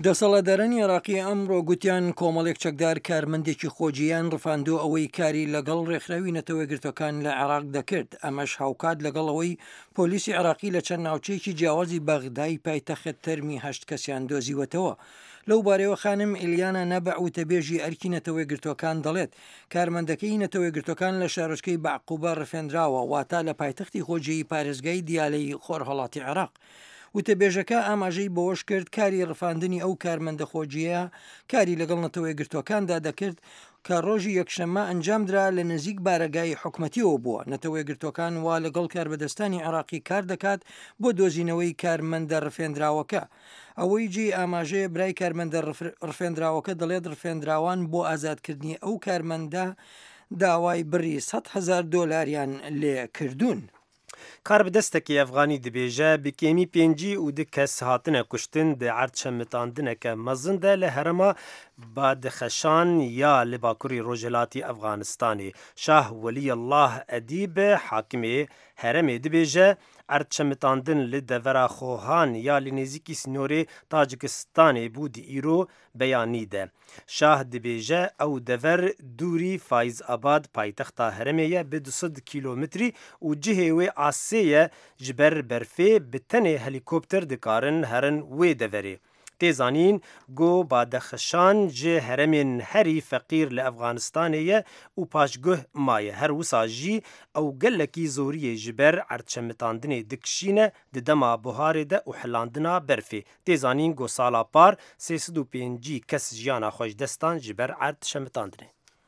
دەسەڵاتدارانی عێراقی ئەمڕۆ گوتیان کۆمەڵێک چەکدار کارمەندێکی خۆجییان ڕفاندوو ئەوەی کاری لەگەڵ ڕێکخراوی نەتەوە گرتوەکان لە عێراق دەکرد. ئەمەش هاوکات لەگەڵ ئەوەی پۆلیسی عێراقی لە چەند ناوچەیەکی جیاوازی بەغدای پایتەخت تەرمی 8 کەسیان دۆزیوەتەوە. لەو بارەوە خانم ئیلیانە نەبع وتەبێژی ئەرکی نەتەوەی گرتوەکان دەڵێت کارمەندەکەی نەتەوەی گرتوەکان لە شارۆچکەی بەعقوبە ڕفێنراوە، واتە لە پایتەختی خۆجیی پارێزگای دیالەی خۆرهەڵاتی عێراق. وتەبێژەکە ئاماژەی بەوەش کرد کاری ڕفاندنی ئەو کارمەندە خۆجیە کاری لەگەڵ نەتەوەی گرتوەکاندا دەکرد کە ڕۆژی یەکشەممە ئەنجامدرا لە نزیک بارەگای حکومەتیەوە بووە. نەتەوەی گرتوەکان وا لەگەڵ کاربەدەستانی عێراقی کار دەکات بۆ دۆزینەوەی کارمەندە ڕفێنراوەکە. ئەوەی جێ ئاماژەیە برای کارمەندە ڕفێنراوەکە دەڵێت ڕفێنراوان بۆ ئازادکردنی ئەو کارمەندە داوای بڕی $100,000 لێ کردوون. کاربدەستێکی ئەفغانی دەبێژە بکێمی 5 کەس هاتنە کوشتن دە عەرچەمتاندنەکە مەزندە لە هەرەما بادخەشان یا لە باکووری ڕۆژهەلاتی ئەفغانستانی. شاه وەلی الله ئەدیب حاکمێ هەرەمێ دەبێژە عەرچەمتاندن لە دەڤەرا خۆهان یا لە نێزیکی سنۆرێ تاجکستانê bû di îro beyanî de. Şah dibêje ew dever dûrî Fayzabad paytexta herêmê ye bi 200 kilometrî û cihê wê asê ye ji ber berfê bi tenê helîkopter dikarin herin wê deverê. Têzanîn got badexşan ji heremên herî feqîr li Efganistanê ye û paşguh maye. Her wisa jî ew gelekî zoriyê ji ber erçemitandinê dikişîne di dema buharê de û hilandina berfê. Têzanîn got sala par 305 kes jiyana xwe ji destan ji ber erçemitandinê.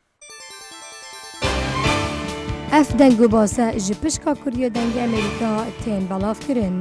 Ev deng û base ji pişka Kuriya dengê Amerîka tên belavkirin.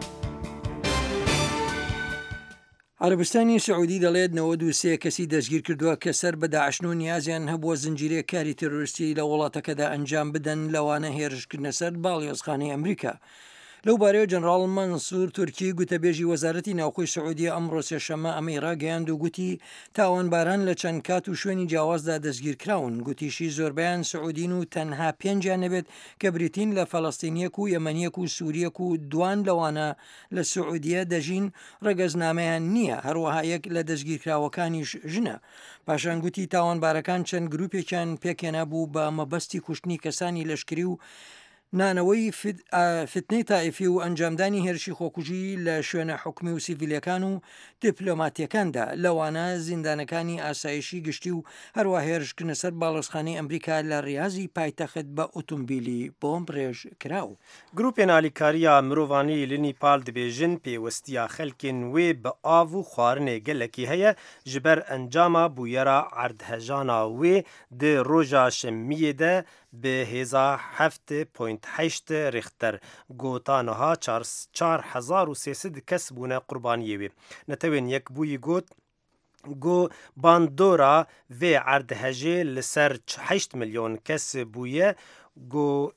عەرەبستانی سعودی دەڵێت 93 کەسی دەستگیر کردووە کە سەر بە داعشن و نیازیان هەبووە زنجیرەیە کاری تێرۆریستی لە وڵاتەکەدا ئەنجام بدەن لەوانە هێرشکردنە سەر باڵیۆزخانەی ئەمریکا. لەو بارەیە جەنەڕاڵ مەنسوور تورکی گوتەبێژی وەزارەتی ناوخۆی سعودیە ئەمڕۆ سێشەممە ئەمەی ڕاگەیاند و گوتی تاوانباران لە چەند کات و شوێنی جیاوازدا دەستگیر کراون. گوتیشی زۆربیان سعودین و تەنها 5 نەبێت کە بریتین لە فەڵەستینیەک و یەمەنیەک و سووریەک و دوان لەوانە لە سعودیە دەژین ڕەگەزنامەیان نییە. هەروەها یەک لە دەستگیرکراوەکانیش ژنە. پاشان گوتی تاوانبارەکان چەند گروپێکیان پێکێنا بوو بە مەبەستی کوشتنی کەسانی لەشکری و نانەوەی فتنەی تائیفی و ئەنجامدانی هێرشی خۆکوژی لە شوێنە حکومی و سیڤیلەکان و دیپلۆماتیەکاندا لەوانە زیندانەکانی ئاسایشی گشتی و هەروە هێرشکردنە سەر باڵۆزخانەی ئەمریکا لە ڕیازی پایتەخت بە ئۆتۆمبیلی بۆمب ڕێژ کراو. گروپên alîkariya mirovانî li Nîpal dibêjin pêwestiya xelkên wê bi av û xwarinê gelekî heye ji ber encama bûyera erdhejana wê di roja şemiyê de bi hêza 7.8 Richter gotaniha 4,300 kes bûne qurbaniyê wê. Netewên Yekbûyî got bandora vê erdhejê li ser 8 milyon kes bûye got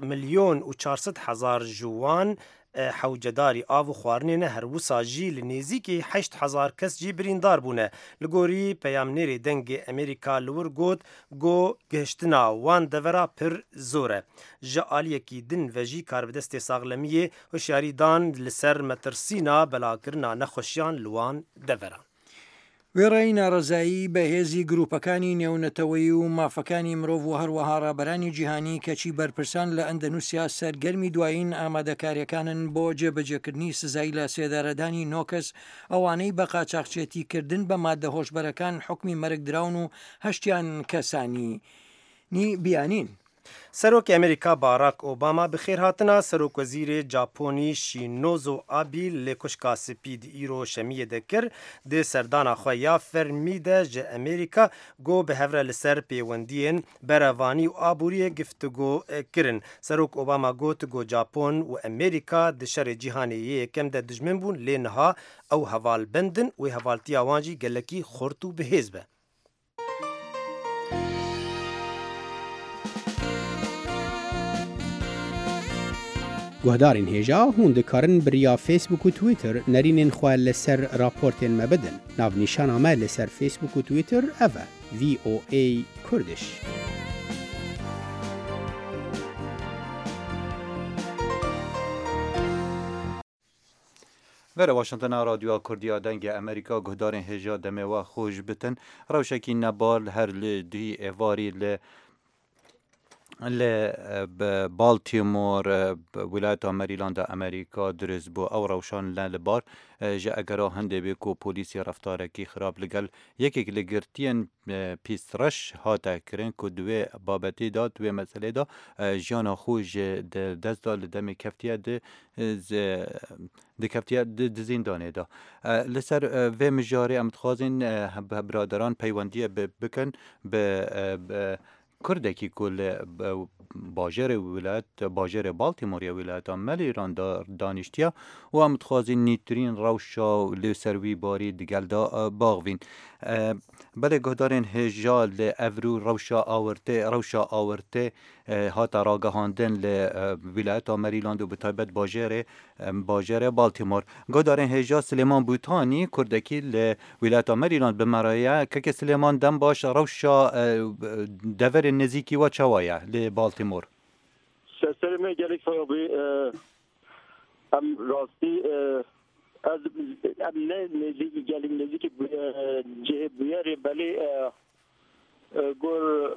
1,400,000 ji wan حوجداری آب و خواردنê her wisa jî li nêzîkî 8,000 kes jî birîndar bûne. Li gorî peyamnêrê dengê Amerîka li wir got gihiştina wan devera pir zor e. Ji aliyekî din ve jî karbidestê saxlemiyê hişyarî dan li ser metirsîna belakirina nexweşiyan li wan deveran. وێڕای ناڕەزایی بەهێزی گروپەکانی نێونەتەوەی و مافەکانی مرۆڤ و هەروەها ڕابەرانی جیهانی کەچی بەرپرسان لە ئەندەنوسیا سەرگەرمی دوایین ئامادەکاریەکانن بۆ جێبەجێکردنی سزای لە سێدارەدانی 9 کەس ئەوانەی بە قاچاقچێتیکردن بە مادە هۆشبەرەکان حکمی مەرگدراون و 8 کەسانی بیانین. Serokê Amerîka Barack Obama bi xêrhatina Serokwezîrê Japonî Shinzo Abe lê kuşka spî di îro şemiyê de kir di serdana xwe ya fermî de ji Amerîka got bi hevre li ser pêwendiyên berevanî û aboriyê giftûgo kirin. Serok Obama got got Japon û Amerîka di şerê cîhanê yê yekem de dijmin bûn lê niha ew hevalbendin wê hevaltiya wan jî gelekî xort û bihêz be. گوهدارین هێژا هون دikarin biriya Facebook û Twitter nerînên xwe li ser raportên me bidin. Navnîşana me li ser Facebook û Twitter ev e VOA Kurdish. وره واشنطن رادیو کردیا دنگ امریکا گهدارن هجا دموا خوش بتن روشکی نبال هر لدی اواری بالتیمور ولایت مریلاند امریکا درز بو او روشان لبار جا اگرا هنده بکو پولیسی رفتارکی خراب لگل یکی لگرتین پیسترش هاتا کرن که دوی بابتی دا دوی مسئله دا جانا خوش دست دا لدم کفتیه ده کفتیه ده زیندانه دا لسر و مجاری امتخوازین برادران پیوندیه بکن به کردکی کل باجر ولایت باجر بالتیمور ولایت مریلاند دانشتیا و امتخوازی نیترین روشا لسروی باری دگل دا باغوین بله گهدارین هجال افرو روشا آورته هاتا راگهاندن لولایت مریلاند و بطایبت باجر بالتیمور گهدارین هجال سلیمان بوتانی کردکی لولایت مریلاند بمرایه که سلیمان دم باش روشا دور نزیکی و چوایا لبالتیمور سلامه گلک صاحبی ام راستی از ام نه نزیکی گلک نزیکی جه بیاری بلی گر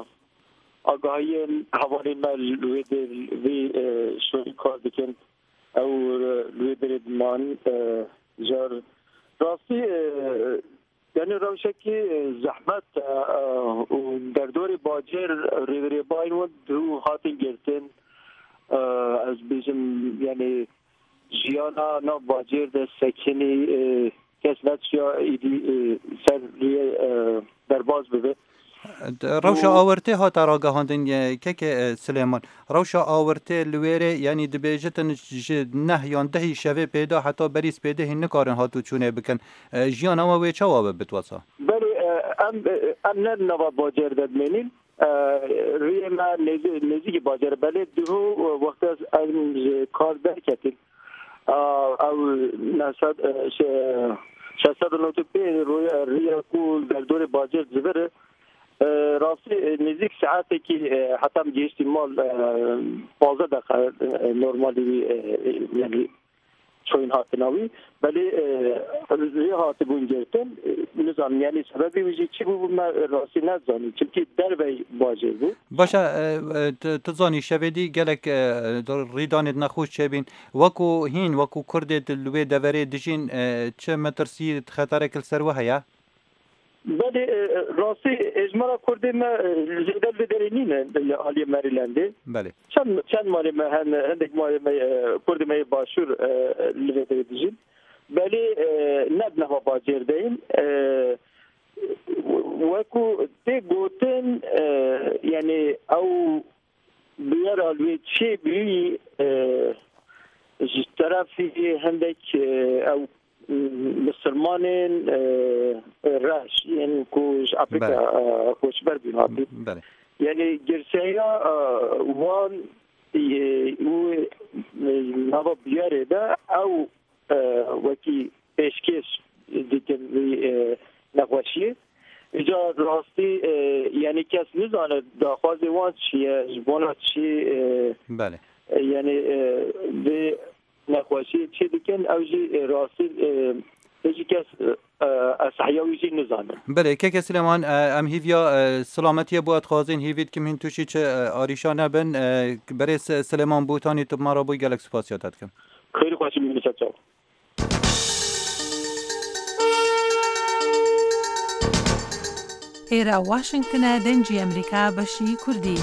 آگاهی حوالی ما لویدر وی شوی کار بکن او لویدر مان جار راستی یعنی روشکی زحمت و در دور باجر ریوری باین و دو هاتین گرتن از بیشم یعنی جیانا نا باجر ده سکنی کس نتشیا ایدی سر ریه در باز ببه روشا آورته ها تراگهاندن که سلیمان روشا آورته لویره یعنی دبیجتن نه یان دهی شوه پیدا حتی بریس پیدا هی نکارن هاتو چونه بکن جیان اما وی چوابه بتواسا بلی ام نه نوا باجر دادمینین روی ما نزیک باجر بلی دو وقت از کار برکتین او نساد شصد نوتو پی روی کول در دور باجر زبره راستی نزدیک ساعتی که حتی گیشتی مال 15 دقیقه نرمالی یعنی چوین هاتناوی ولی روی هات بون گرتن نظام یعنی سببی ویژه چی بود من راستی نزانی چونکه در بی باجر بود باشه تزانی شویدی گلک ریدانت نخوش چبین وکو کرد لوی دوره دجین چه مترسی خطر کل سروه هیا بله راستی اجمالا کرده ما زیده بدرینینه عالی مریلنده بله چند مالی ما هندک مالی ما کرده ما باشور لبه دیجین بله نبنه با باجر دین وکو تی گوتن یعنی او بیار آلوی چی بی طرفی هندک او مسلمانین راش یعنی کوش افریقا کوش بر بیناتی یعنی گرسیا وان او نوا بیاره ده او وکی پیشکش دیکن نقاشی اینجا راستی یعنی کس نزانه داخواز وان چیه جبانات چی بله یعنی به نقاشی چی دیکن اوجی راستی ایجی کس اصحیاویجی نزانه بله که سلیمان ام هیویا سلامتی بود خوازین هیوید که من توشی چه آریشانه بن برای سلیمان بوتانی تو ما را بوی گلک سپاسیاتت کم خیلی خوشی می‌بینید چاو ئێرە واشنگتنە دەنگی ئەمریکا بەشی کوردی.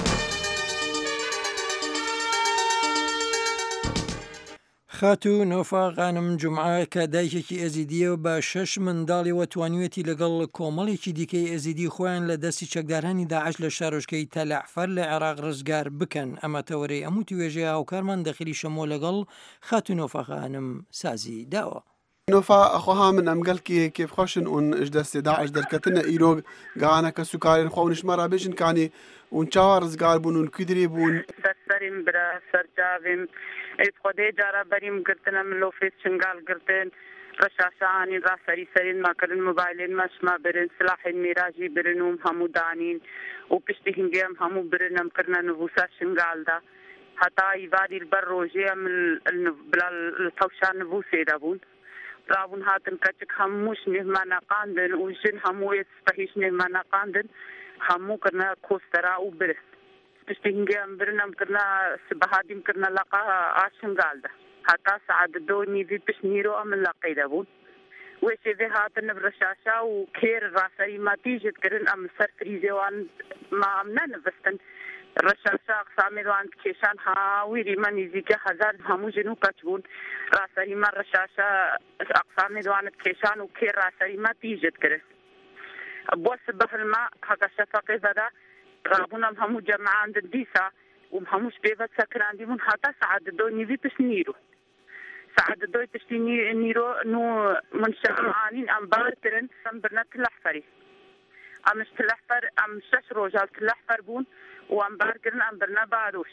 خاتو نۆفا غانم جمعە کە دایکێکی ئەزیدیە و بە 6 منداڵیەوە توانیوێتی لەگەڵ کۆمەڵێکی دیکەی ئەزیدی خۆیان لە دەستی چەکدارانی داعش لە شارۆچکەی تەلعفەر لە عێراق ڕزگار بکەن. ئەمە تەوەرەی ئەموتی وێژەیە هاوکارمان دەخلی شەمۆ لەگەڵ خاتو نۆفا غانم سازی داوە. نوفا أخوها من أمقل كيف خوشن ون إجدس داعش دركتنا إيروغ قانا كسكارين خوانش مرة بيجن كاني ون شاورز قاربون ون كدري بون دستریم برا سرجاویم ایت خودی جارا بریم گرتن من لوفیس چنگال گرتن رشاشانی را سرین ما کردن موبایلین ما شما برن سلاحین میراجی برنوم همو دانین و پشتی هنگیم همو برنم کرنا نبوسا شنگال دا حتی ایوادی البر روجی من بلا الفوشان نبوسی دا بون رابون هاتن کچک هموش مهمانا قاندن و جن هموی سپهیش مهمانا قاندن همو کرنا کوسترا و برس تشتهنگی ام برنم کرنا سبهادیم کرنا لقا آشنگال ده حتی ساعت 2 نیوی پیش نیرو ام لقی ده بود ویشه ده هاتن برشاشا و کیر راسایی ما تیجد کرن ام سر فریزه وان ما ام ننوستن رشاشا اقسامی روان کشان هاویری من نزدیک 1000 همو جنو کچبون راسایی ما رشاشا اقسامی روان کشان و کیر راسایی ما تیجد کرن بوس بحر ما حقا شفاقی زده رابونم همو جمعان دیسا و هموش بیوت سکران دیمون حتی ساعت 2 نیوی پیش نیرو ساعت 2 پیش نیرو نو منشأ آنین ام بارترن ام برنا تلحفری امش تلحفر ام 6 روجال تلحفر بون و ام بارترن ام برنا بادوش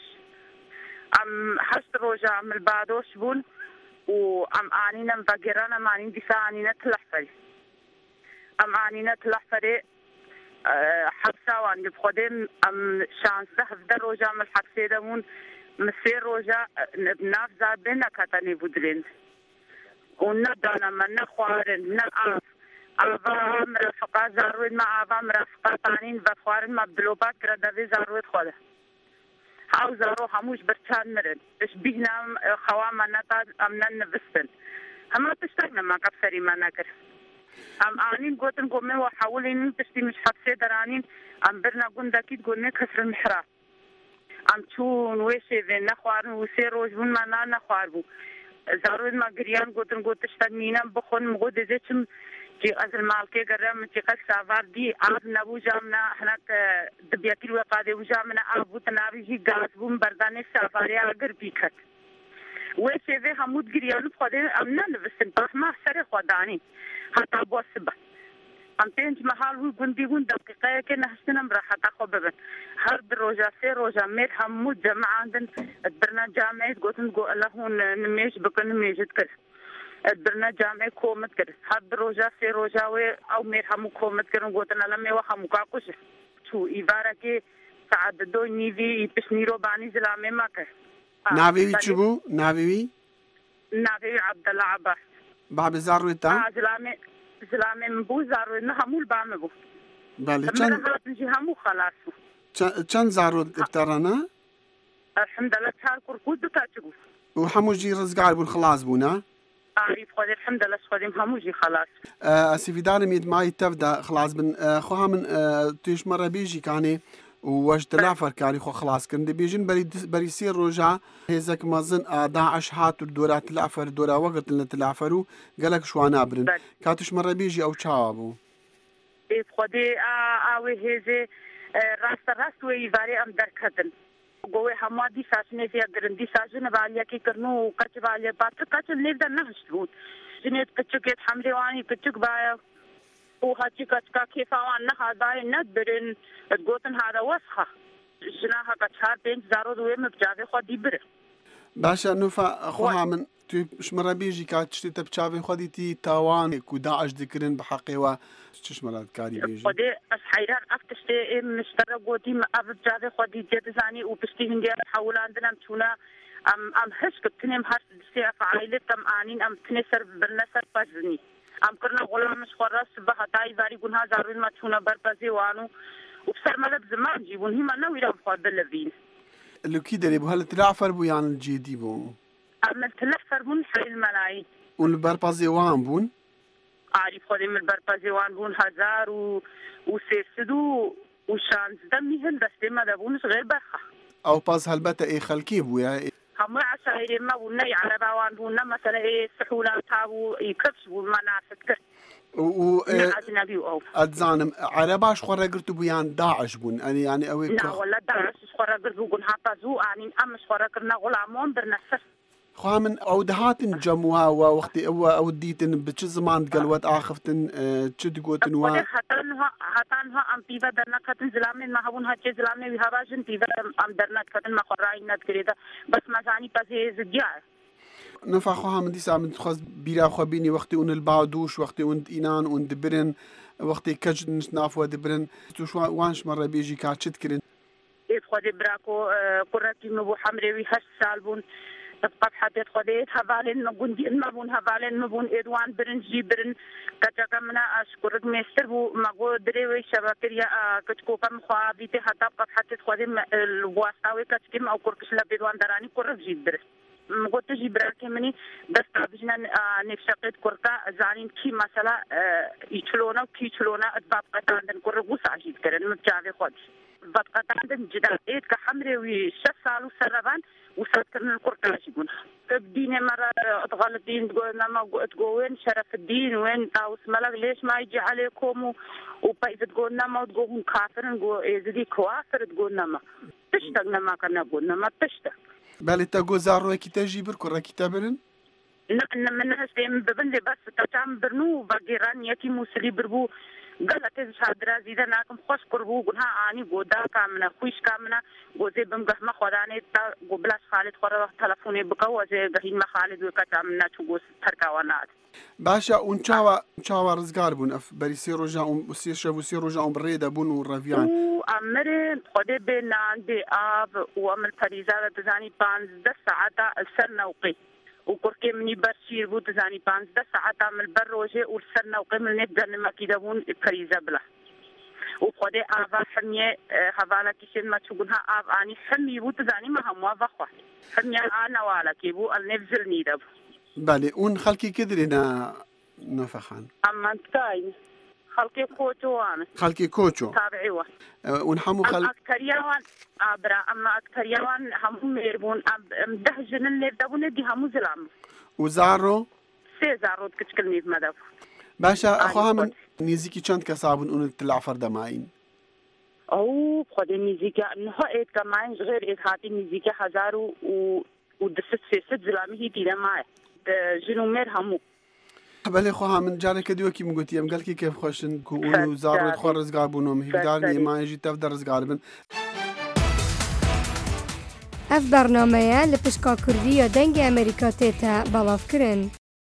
ام 8 روجا ام البادوش بون و ام آنین ام بگران ام آنین دیسا آنین تلحفری ام آنین تلحفری حبسه وان بخودم ام 16 روزا من حبسه دمون مسير روزا ناف زابين كاتني بودرين وندانا من نخوارن نعرف أبا مرافقة زاروين مع أبا مرافقة تانين بخوارن مع بلوبات كردوي زاروين خوله هاو زارو هموش برشان مرن إيش بينا خوام نتا أمنا نفسن هما تشتغلنا ما كفسري ما نكر ام آنين قوتن قومي وحاولين تشتي مش حبسي درانين ام برنا قند اكيد قولنا كسر المحراب ام چون ويشي ذي نخوارن وسي روجون ما نخواربو زارون ما قريان قوتن قوت تشتغنينا بخون مغود زيتم جي ازل مالكي قرام من تيقاك سافار دي عاب نبو جامنا هناك دبياتي الوقادي وجامنا عابو تنابي جي قاسبون برداني سافاري اگر بيكت ويشي ذي همود قريان بخودي امنا نفسن بخما سري خوداني حتى بوسبه ام پنج محل و گندیگون دقیقه که نهشتنم را حتی خوبه هر روزا سه روزا مید همو جمع عندن برنا جامعه گوتن گو اللهون نمیش بکن نمیشت کرد برنا جامعه کومت کرد هر روزا سه روزا و او مید همو کومت کردن گوتن اللهمی و همو کاکوش تو ایوارا که ساعت 2 نیوی پیش نیرو بانی زلامه ما کرد ناویوی چی بو؟ ناویوی عبدالله عباس باب زاروی تا؟ زلامه مبو زارو نه همول بامه بو بله همو خلاصو چند زارو ابترانا؟ الحمدلله چهار کرکود دو تا چگو و همو جی رزگار بون خلاص بونا؟ عارف خودی الحمدلله خودیم همو جی خلاص اسیفیدارم اید مای تفدا خلاص بن خواه من تویش مره بیجی کانی وش تلافر كاري خو خلاص كن بيجن بري سير روجا هيزك مازن داعش هات دورات تلافر دورا وقت اللي تلافروا قالك شو انا برن كاتش مره بيجي او تشابو اي خدي اوي هيزي راست وي فاري ام دركتن قوي حمادي ساشني في غرندي ساشن باليا كي كرنو كچ باليا بات كچ نيدا نهشتون جنيت كچكيت حملي واني كچك بايا وهاتي كاتكا كيفاوان نهاداي ندبرن تقولن هذا وسخة جناها كتشار بين زارو دوي مبجابي خودي بر باشا نوفا خوها من تو شمرا بيجي كاتشتي تبجابي خودي تي تاوان كو داعش ذكرن بحقي و تشمرا كاري بيجي خودي اسحيران افتشتي مشترك قوتي ما ابجابي خودي جدزاني وبشتي هنجي حول عندنا مشونا ام حس كتنم حس دسي فعائلة تم آنين ام تنسر برنسر بزني ام کرنا غلام مشخراس بهتاي داري گنها زارين ما چونا برپزي وانو وبصر ملب زمان جيبون هما نويرا مخابل لفين اللي كده اللي بهال تلعفر بو يعني الجدي بو ام تلعفر بون حي الملايين والبرپزي وان بون عارف خودي من البرپزي وان بون 1000 وسيسدو وشانز دمي هل دستي ما دابونش غير برخة او باز هالبتا اي خلكي بو يعني هم عشائر ما وني على باوان بونا مثلا ايه سحولا تابو يكبس والمناسك و اتزانم عرباش خورا قرتو بيان داعش بون يعني اوي لا ولا داعش خورا قرتو بون حتى زو يعني ام خورا قرنا غلامون برنسس خو من او دهاتن جموا وقتي او ديتن بچ زمان قلوت اخفتن چد گوتن وا هاتنها ام بيبا درنا كتن زلامن ما هون هچ زلامن وي هواجن بيبا ام درنا كتن ما خراين نت كريدا بس مزاني بزي زجيا نفع خوها من ديسا من تخص بيرا خو بيني وقتي اون الباودوش وقتي اون اينان اون دبرن وقتي كج نافو دبرن تو شو وانش مره بيجي كاتشت كرين اي خدي براكو قرتي مبو حمري وي هش سالبون تبقى حدث خديت هفالين نبون دي المبون هفالين نبون إدوان برن جبرن كجاك منا أشكرك مستر بو مغو دريوي شبكريا كتكو كم خوابيتي حتى بقى حدث خديم الواسطاوي كتكيم أو كركش لبيدوان دراني كرك جبر مغوت جبر كمني بس بجنا نفشقت كركا زانين كي مثلا يشلونا وكي يشلونا أدباب قطعن كرك وسعجيد كرن متجاوي خدش بقى عندنا جدا إيه كحمري وشسال وسربان وسكرنا القرطة شيء الدين مرة أتغال الدين تقولنا ما تقولين شرف الدين وين أو اسمه ليش ما يجي عليكم وبايد تقولنا ما تقولون كافر نقول إذا كوافر تقولنا ما تشتغلنا ما كنا قلنا ما تشتغل بله تقول زارو كي تجي بركور كتابرن نحن من هالشيء ببندي بس تجام برنو بقيران يكي مسلي بربو قالت إذا شادرا زيدا ناكم خوش قربو قلها آني قودا كامنا خوش كامنا قوزي بمقه ما خداني تا قبلاش خالد خورا تلفوني بقا وزي قهين ما خالد وكتامنا تقوز تركاوانات باشا ونشاوا رزقار بون اف بري سيرو جاون سيشو سيرو جاون بريدا بون ورافيان امر خدي بنان دي اب وامل فريزا تزاني بانز 10 ساعات السنوقي وكركي مني برشير بو تزاني 15 ساعات من البروجي والسنة وقيم نبدأ لما كيدابون فريزة بلا وخدي آفا حمية هفالا كيشين ما تشوفونها آف آني حمي بو تزاني ما هم وافقوا حمية أنا والا كيبو النفزل نيدب بالي اون خلقي كدرينا نفخان أما انتاين خلقي كوتو تابعيوه ونحمو أكتريوان أبرا أما أكتريوان هم ميربون مدهجن اللي بدابون دي همو زلام وزارو زارو تكتكلني في مدف باشا أخوها من نيزيكي چند كسابون اون تلع فردا معين أو بخدي نيزيكي نها إيد كماين غير إيد هاتي نيزيكي هزارو ودست سيست زلامي هي تيدا معي جنو مير همو بله خوها من جاره كديوكي مقوتيم قال كي كيف خوشن كونو زارو تخور رزقار بونهم هيدارني ما يجي تفدر رزقار بن اف برنامه لپشکا کردی دنگ امریکا تیتا بلاف کرن.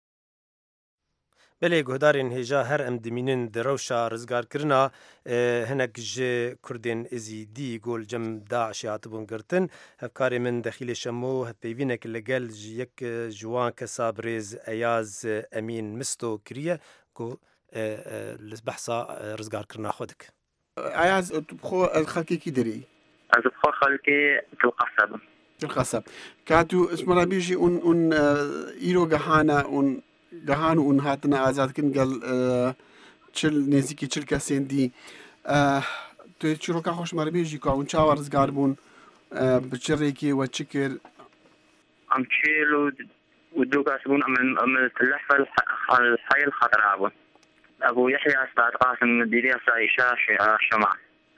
بله گهدارین هجا هر ام دمینن دروشا رزگار کرنا هنک ج کردین ازیدی گل جم داعش هاتبون گرتن هفکاری من دخیل شمو هت پیوینک لگل یک جوان کسابریز ایاز امین مستو کریه گو بحثا رزگار کرنا خودک ایاز بخو الخلقی کی دری از بخو خلقی القصب كاتو اسمه بيجي اون ايرو جهانا اون جهان اون هاتنا آزاد كن قال چل نزيكي چل كسين دي تو چرو كا خوش مر بيجي كا اون چاور رزگار بون بچريكي وچكر ام چيلو ودو كاسبون ام تلحف الحي الخضراء ابو يحيى استاذ قاسم مديري عائشة شمع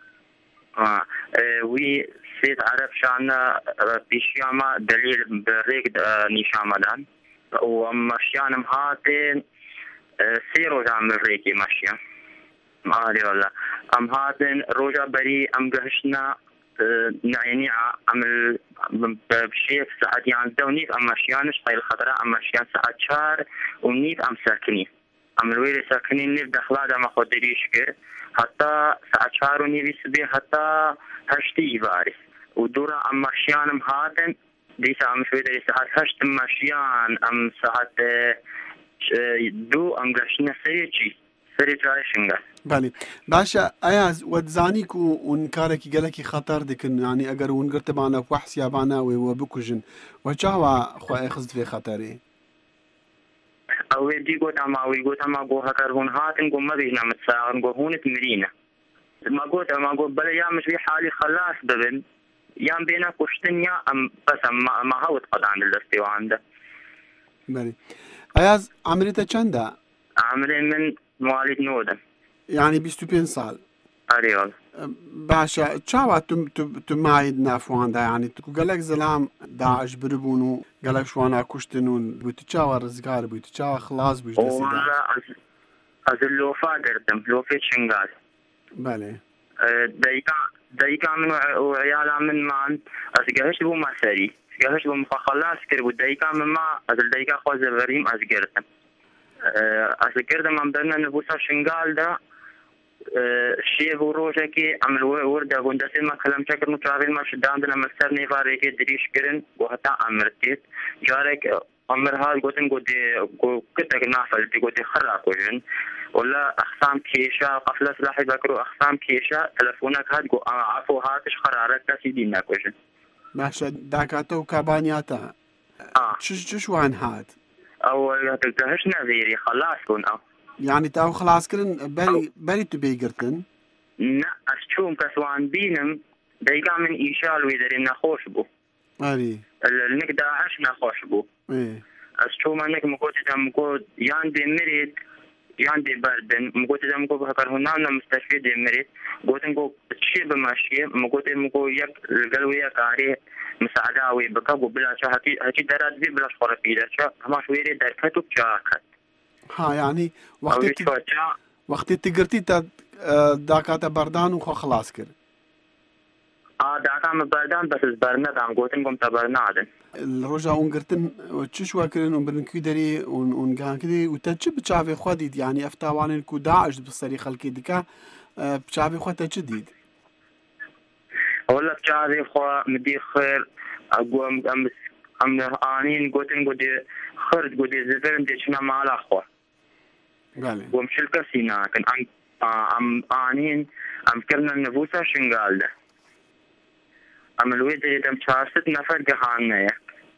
وي سيد عرب شان بيشياما دليل بريق نيشامدان ومشيان مهاتين سيرو جام الريكي مشيان مالي والله ام هاتين روجا بري ام قهشنا نعيني عمل بشيف ساعات يعني دونيف ام مشيانش طيل الخضراء ام مشيان ساعات شهر ونيف ام ساكنين ام الويل ساكنين نيف دخلا ما خدريش كر حتى ساعات شهر ونيف سبي حتى هشتي بارس ودورا ام مشيان مهاتن دي ساعة مشوي دي ساعات هشت مشيان ام ساعات دو ام قشنا سريجي عايشنگا بالي باشا اياز ودزانيكو ونكاركي قالكي خطر دكن يعني اگر ونقرت بانا وحس يابانا وبكوجن وجاوا خو اخذ في خطري او دي قوت اما قو خطر هون هاتن قو ما بينا متساغن قو هونت مرينا ما قوت بلا يا مش في حالي خلاص ببن يام بينا كشتنيا ام بس ما هوت قد عند الاستواء عنده بالي اياز عمريته چنده عمري من مواليد نودن يعني 25 سال اريول باشا چاوا تم معيد نافوان دا يعني تكو قالك زلام داعش بربونو قالك شوانا كشتنون بيتو چاوا رزقار بيتو چاوا خلاص بيش دسي والله از اللوفا قردم لوفي شنغال بالي دايقا من وعيالا من معن از قهش بو مساري قهش بو مخلاص كربو دايقا من ما از الدايقا خوز بريم از قردم از قردم ام درنا نبوسا شنغال دا شیب و ڕۆژێکی ئەمل وردە بوون دەستێ مە کەلەمچەکردن و چاوێن مە شداندن ئەمە سەر نێڤارێکی دریشکردن بۆ هەتا ئەمرتێت جارێک ئەمر هات گوتن گوتێک نافەلتی گوتی خڕا کوژن ولا ئەخسام کێشە قەفلە سلاحی بەکر و ئەخسام کێشە تەلەفۆنەک هات عەفۆ هاتش خەرارە کەسی دی نەکوژن باشە داکاتە و کابانیاتە چش وان هات ئەو هەش نەزیری خلاص بوون ئەو یعنی تاو خلاصکردن بەری تو بێگرتن نه ئەس چووم کەسوان بینم دەیگا من ئیشال وێ دەرێ نەخۆش بوو نک داعش نەخۆش بوو ئەس چوومە نک مگوتی دەمگوت یان دێمرێت یان دێ بەردن مگوتی دەمگۆ هەکەر هوناونە مستەشفێ دێمرێت گوتن گۆ چێ بمەشیە مگوتی مگۆ یەک لەگەڵ وەیە کارێ مساعداوی بکە بۆ بلاچە هەتی دەرات بێ بلاش خۆڕە پیدەچە هەماش وێرێ دەرکەت و بچاکەت ها یعنی وەختی تگرتی تا داکاتە بەردان و خۆ خلاص کرد داکامە بەردان بەسز بەرنەدام گوتن گۆم تە بەرنادن ڕۆژا ئونگرتن چش واکردن و برنکی دەری ئونگانکردی و تە چ بچاوێ خوا دیت یعنی ئەفتاوانن و داعش بسەری خەڵکی دیکە بچاوێ خۆ تە چ دیت ولا بچاوێ خوا مدی خێر ئەگوم ئەم ئانین گوتن گوتێ خرد گوتێ زەفرم دێچنە ماڵا خوا بۆم شل کەسی ناکەن ئەم ئانین ئەمکردنە نەڤوسە شنگالدە ئەملوێ دەرێتم 400 نەفەر گەهانەیە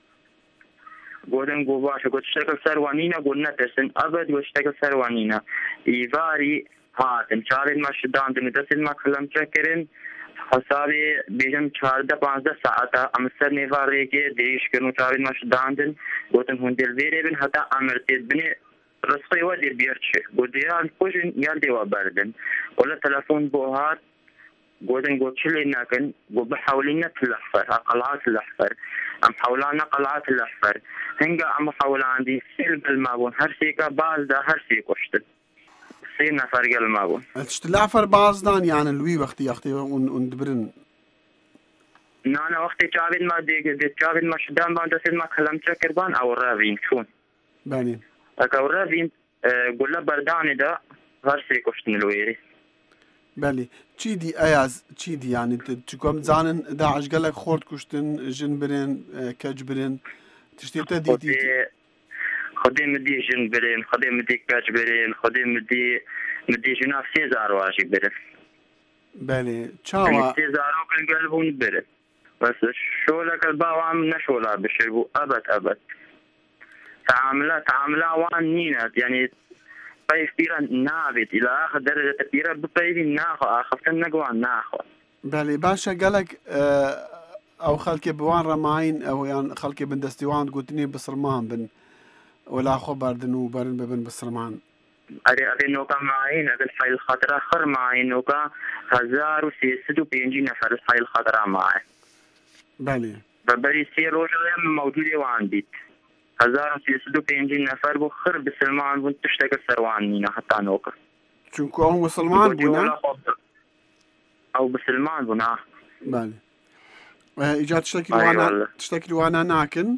گۆدن گۆ باشە گوت شتێکە سەروانینە گۆ نەترسن ئەبەد گۆ شتێکە سەروانینە ئیڤاری هاتن چارێن مە شداندن دەستێن مە کەلەمچەکردن حسابێ بێژم 14-15 ساعتە ئەمە سەر نێڤارێکێ دێیشکردن و چارێن مە شداندن گوتن هوندێلڤێرێ بن هەتا ئەمرتێت بنێ ڕستەی وا دێ بێرچێ گۆ دیان کوژن یان دێوە بەردن ولا تەلەفۆن بۆ هات گوتن گو چلي ناكن گو بحولينة الأحفر قلعات الأحفر أم حولنا قلعات الأحفر هنگا أم حولان دي سيل بالمابون هرسيكا باز دا هرسيك وشتد سيل نفر المابون تشت الأحفر باز دان يعني الوي وقتي وندبرن نانا وقتي جاوين ما دي جاوين ما شدان بان دسيل ما كلام شكر بان أو رافين شون باني أو رافين قولا برداني دا هرسيك وشتن الويري بله چی دی ایاز چی دی یعنی چکم زانن داعش گلک خورد کشتن جن برن کج برن تشتی تا دیدی خودی مدی جن برن خودی مدی کج برن خودی مدی جناف 3000 واجی برن بله چاوا 3000 کل قلبون برن بس شو لك الباوام نشولا بشربو ابد تعاملا وان نينات يعني طيب فيرا نابت إلى آخر درجة فيرا بطيبي ناخو آخفتن نقوان ناخو بله باشا قالك أو خلقي بوان رماين أو يعني خلقي بن دستيوان قلتني بصرمان بن ولا خبر دنو برن ببن بصرمان أري نوكا معين أقل حي الخطرة خر معين نوكا 1650 نفر حي الخطرة معي بله ببري سير روجا موجودة وان بيت 1650 نفر بو خر بسلمان بون تشتك السروانينا حتى نوكا چونكو هم بسلمان بونا او بسلمان بونا بله ايجاد تشتكي وانا ناكن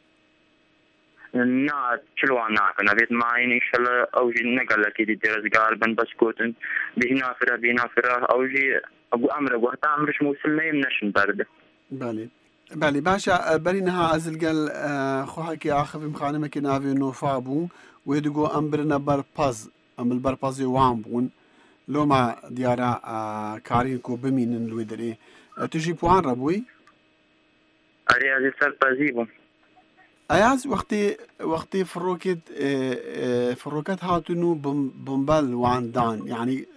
نا چلوان ناكن ابيت معين ان شاء الله اوجي نقل كي دي رزقال بن بس كوتن بينا فرا اوجي ابو امر ابو حتى امرش موصل نشن برد بله باشا برينها ازلقل خوحكي اخف مخانمك نافي نوفابو ويدقو امبرنا برباز ام البربازي وامبون لو ما ديارا كارينكو بمين الويدري تجي بوان ربوي اري سربازيبو اياز وقتي فروكت هاتونو بمبال واندان يعني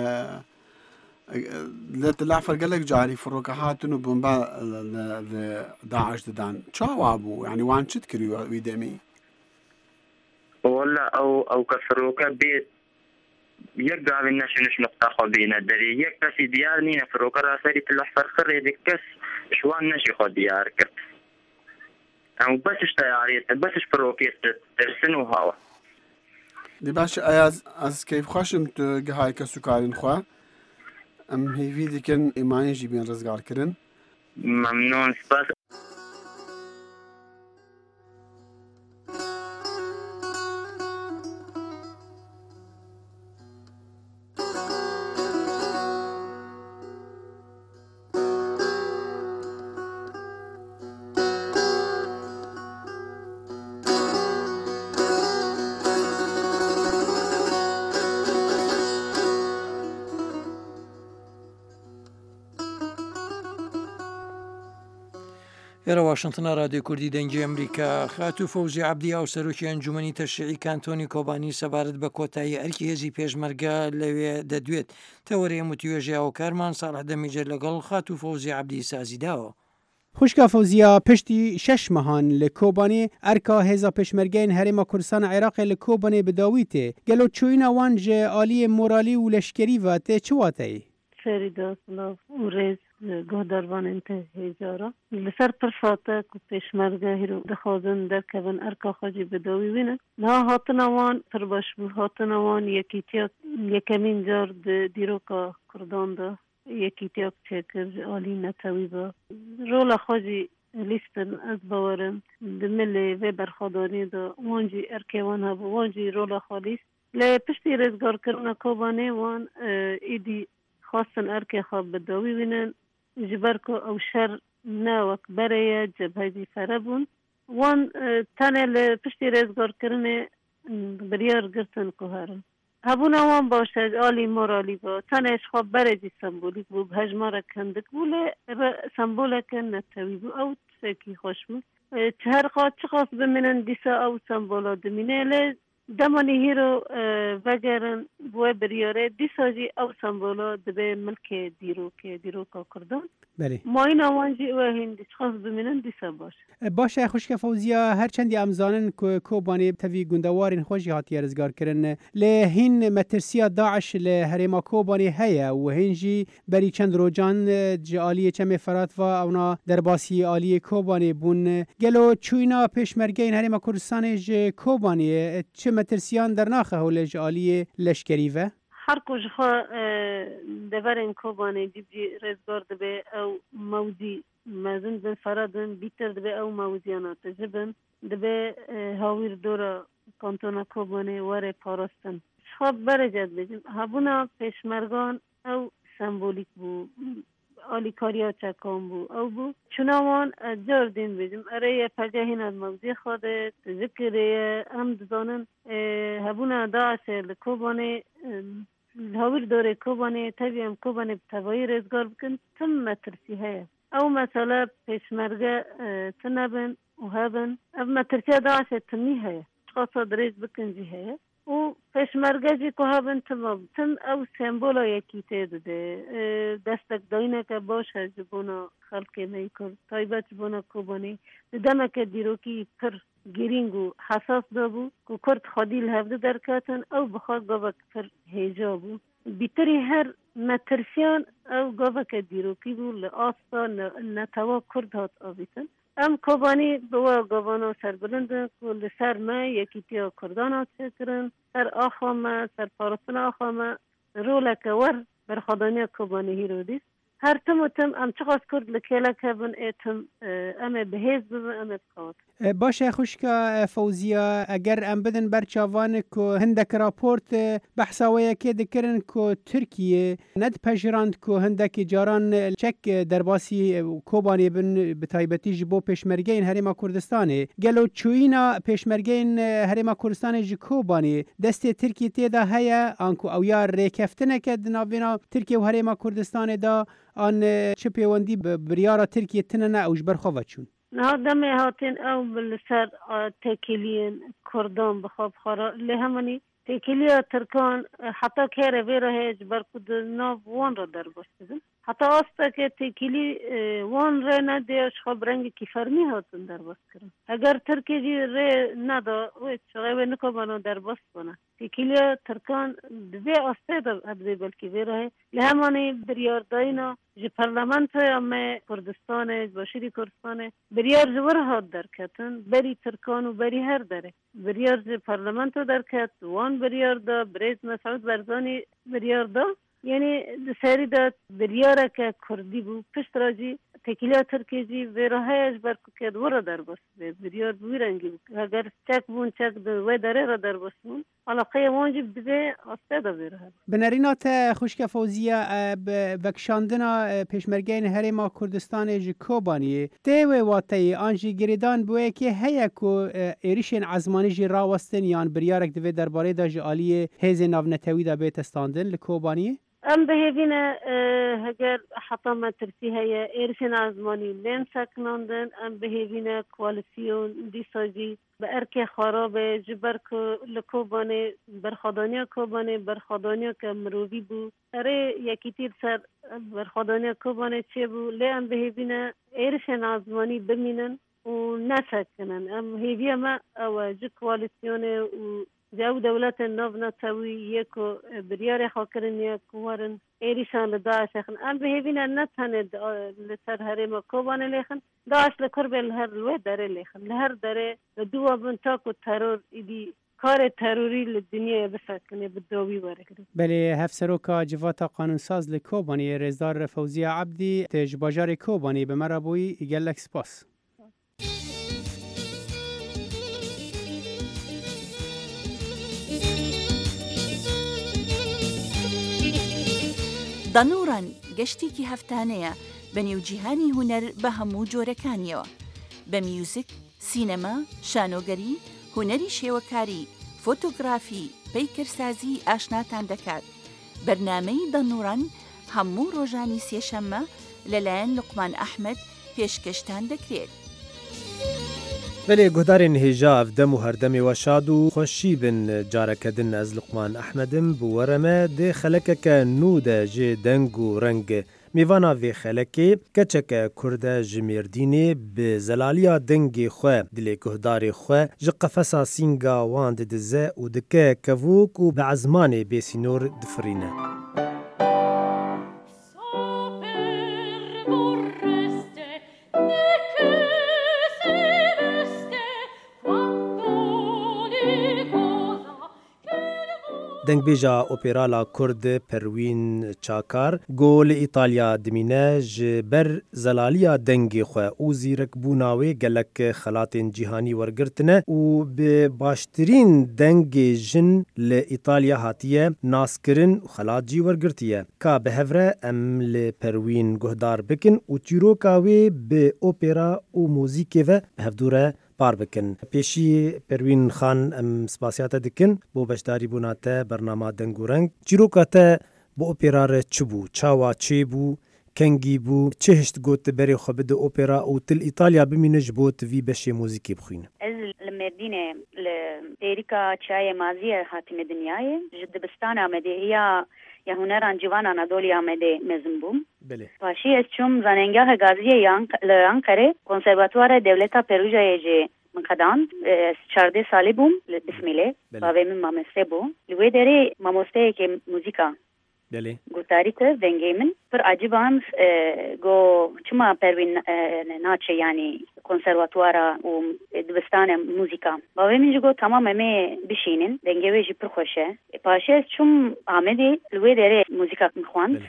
لا تلعفر قالك جاري فروكا هاتونو بمبال داعش ددان شاوابو يعني وان شتكري ويدمي ولا او كفروكا بيت يقع من نش نقطة خبينة دري يكسي ديارني نفروكا راسري تلعفر خري دكس شوان نشي خو ديارك أو بس اشتياريت بس فروكيت ترسنو هوا دي باش از كيف خشمت جهاي كسكارين خوا ام هي فيدي كان ايماني جيبين رزقار كرن ممنون سباس ئێرە واشنگتنە رادیۆ کوردی دەنگی ئەمریکا. خاتوو فەوزی عەبدی ئاو سەرۆکی ئەنجومەنی تەشریعی کانتۆنی کۆبانی سەبارەت بە کۆتایی ئەرکی هێزی پێشمەرگە لەوێ دەدوێت. تەوەرەیە وتوێژیاوە کارمان ساڵح دەمیجر لەگەڵ خاتوو فەوزی عەبدی سازیداوە. خوشکا فوزیا پشتی 6 مهان لکوبانی ارکا هزا پشمرگین هرما کردستان عراق لکوبانی بداویته گلو چوینا وانج عالی مورالی و لشکری و ته چواتی سری داستلاف و ریز گهداروان انته هجارا لسر پرفاته که پشمرگه هیرو دخوازن در کبن ارکا خاجی بداوی وینه نه هاتنوان پرباش بو هاتنوان یکمین جار دیروکا کردان ده یکی تیاب چکر عالی نتوی با رول خواجی لیستن از باورم دملی و برخوادانی دا وانجی ارکوان ها با وانجی رول خوالیست لی پشتی رزگار کرنا کوبانه وان ایدی خواستن ارک خواب بداوی وینن جبر که او شر ناوک برای جبهه دی فربون وان تانه لی پشتی رزگار کرنه بریار گرتن که هرم هبونا وان باشه عالی مورالی با تنش خواب برجی سمبولیک بو بهجمارا کندک بوله سمبولا کن نتوی بو او تسکی خوش بو چهر خواه چخواست بمینن دیسا او سمبولا دمینه لی دمانی هیرو وگرن بو بریاره دیسا جی او سمبولا دبه ملک دیرو کا کردن بله ما این آوانجی او هندی چخواست بمینن دیسا باشه خوشک فوزیا هرچندی امزانن که کوبانی توی گندوارین خوشی هاتی رزگار کرن لهین مترسیا داعش لهرما کوبانی هيا و هنجی بری چند روجان جالی چم فرات و اونا درباسی عالی کوبانی بون گلو چوینا پشمرگین هرما کردستان ج کوبانی چه مترسیان در ناخه ول جالی لشکری و هر کج خوا دورن کوبانی جبجی رزگار دبه او موزی مازن بن فرادن بیتر دبه او موزیانات جبن دبه هاویر دورا کانتونا کوبانی وره پاراستن خواب برجد بجم هبونا پشمرگان او سمبولیک بو آلی کاریا چکان بو او بو چناوان جاردین بجم اره پجاهین از موزی خواده ذکره هم دزانن هبونا داعش لکوبانی هاویر دوره کوبانی تبی هم کوبانی بتوایی رزگار بکن تم مترسی هیا او مثلا پشمرگه تنبن و هبن او مترسی داعش تمی هیا خاصا دریز بکنجی هیا و پشمرگه جی که هبن تم او سمبولا یکی تیده دستک داینه که باش جبونا خلقی میکر تایبت جبونا کوبانی دمه که دیروکی پر گیرینگو حساس دابو که کرد خادیل هفته درکاتن او بخواد گاوک پر هیجابو بیتری هر مترسیان او گاوک دیروکی بو لآستا نتوا کرد هات آویتن ام کوبانی بوا گاوانا سربلندن که لسر ما یکی تیا کردانا چکرن سر آخامه سر پارستان آخامه رولک ور برخوادانی کوبانی هیرو دیست هر تم و تم ام چقاس کرد لکیلک هبن ایتم ام بهیز ببن ام بخواد باشه خوشکا فوزیا اگر ام بدن برچاوان که هندک راپورت بحثاویه که دکرن که ترکیه ند پجراند که هندک جاران چک درباسی کوبانی بن بتایبتی جبو پیشمرگین هرما کردستانه گلو چوینا پیشمرگین هرما کردستان جی کوبانی دست ترکیه تیدا هیا آنکو او یار ریکفتنه که دنابینا ترکیه و هرما کردستان دا آن چه پیوندی بریارا ترکیه تننه اوش برخواه چون دمه هاتین او بالسر تکیلین کردان بخواب خارا لهمانی تکیلیا ترکان حتی که رویره هیچ برکود ناو وان را در باشدن حتی آستا که تکیلی وان را نده شخواب رنگ کفرمی هاتن در باست کرن اگر ترکی جی را نده وید شغیوه نکابانا در باست بانه تکیلیا ترکان دوی آسته دا ادوی بلکی ویره لهمانی بریار داینا جی پرلمنت همه کردستان باشیری کردستان بریار جور هات در کتن بری ترکان و بری هر داره بریار جی پرلمنت در کت وان بریار دا بریز مسعود برزانی بریار دا یعنی سری دا بریاره که کردی بو پشت راجی تکیلیا ترکی جی ویراهایش برکو که دورا در بست بریار بوی رنگی بو اگر چک بون چک دوی داره را در بستون علاقه وانجی بده آسته دا ویراه بنرینات خوشک فوزیا وکشاندنا پیشمرگین هرما کردستان جی کوبانی تیوی واتی آنجی گریدان بوی که هیا کو ایریشن عزمانی جی راوستن یان بریارک دوی درباره دا جی آلیه هیز ناونتوی دا بیت استاندن لکوبانی ام بهبینا هگر حطامه ترسی هیا ایرشن ازمانی لین سکناندن ام بهبینا کوالسیون دیساجی به ارک خراب جبر که لکوبانه برخدانیا کوبانه برخدانیا که مروی بو اره یکی تیر سر برخدانیا کوبانه چه بو لی ام بهبینا ایرشن ازمانی بمینن و نسکنن ام هیوی ما او جو کوالسیونه و جو دولت ناف نتوی یکو بریار خاکرین یک وارن ایریشان لداعش اخن ام بهبینا نتاند لسر هرما کوبانه لیخن داعش لکرب لهر لوه داره لیخن لهر داره دو بنتاک و ترور ایدی کار تروری لدنیا بسکنه بدوی وارد. بله هفسروکا جواتا قانونساز لکوبانی رزدار فوزیه عبدی تجباجار کوبانی به مرابوی ایگلک سپاس. دەنوڕەن گەشتێکی هەفتانەیە بە نێوجیهانی هونەر بە هەموو جۆرەکانیەوە بە میوزیک، سینەما، شانۆگەری، هونەری شێوەکاری، فۆتۆگرافی، پەیکەرسازی ئاشناتان دەکات. بەرنامەی دەنوڕەن هەموو ڕۆژانی سێشەممە لەلایەن لوقمان ئەحمەد پێشکەشتان دەکرێت. بله گهدارین هجا افدم و هردمی و شاد و خوشی بن جارکدن از لقمان احمدم بورمه ده خلکه که نو ده جه دنگ و رنگ میوانا وی خلکه کچک کرده جمیردینه به زلالیا دنگ خواه دل گهدار خواه جه قفصا سینگا واند دزه و دکه کووک و بعزمان بیسینور دفرینه. دنگ بیجا اپرالا کرد پروین چاکار گول ایتالیا دمینه جبر زلالیا دنگی خواه او زیرک بوناوی گلک خلاتین جیهانی ورگرتنه و به باشترین دنگ جن لإیطالیا هاتیه ناسکرن خلات جی ورگرتیه که به هفره ام لپروین گهدار بکن و چیروکاوی به اپرا و موزیکی و به هفدوره پار بکن. پیشی پروین خان ام سپاسیات دکن بو بشداری بوناته برنامه دنگ و رنگ چیروکاته بو اپرار چبو چاوا چی بو کنگی بو چهشت گوت بری خوب ده اپرا او تل ایتالیا بمینج بوت وی بشی موزیکی بخوین. از المدینه لامریکا چای مازیه حاتم دنیای جد بستان آمده یا هنران جوان آنادولی آمده مزن بوم. بله. پاشی از چوم زننگاه غازی لانکره کنسرواتوار دولتا پروژه جه مقدان 14 سالی بوم بسمیله باوی من مامسته بوم لوی داری مامسته که موزیکا بله گفتاری که دنگی من پر عجیبان گو چما پروین ناچه یعنی کنسرواتوارا و دبستان موزیکا باوی من جو تمام می بشینن دنگی ویجی پر خوشه پاشی چوم آمدی لوی داره موزیکا میخواند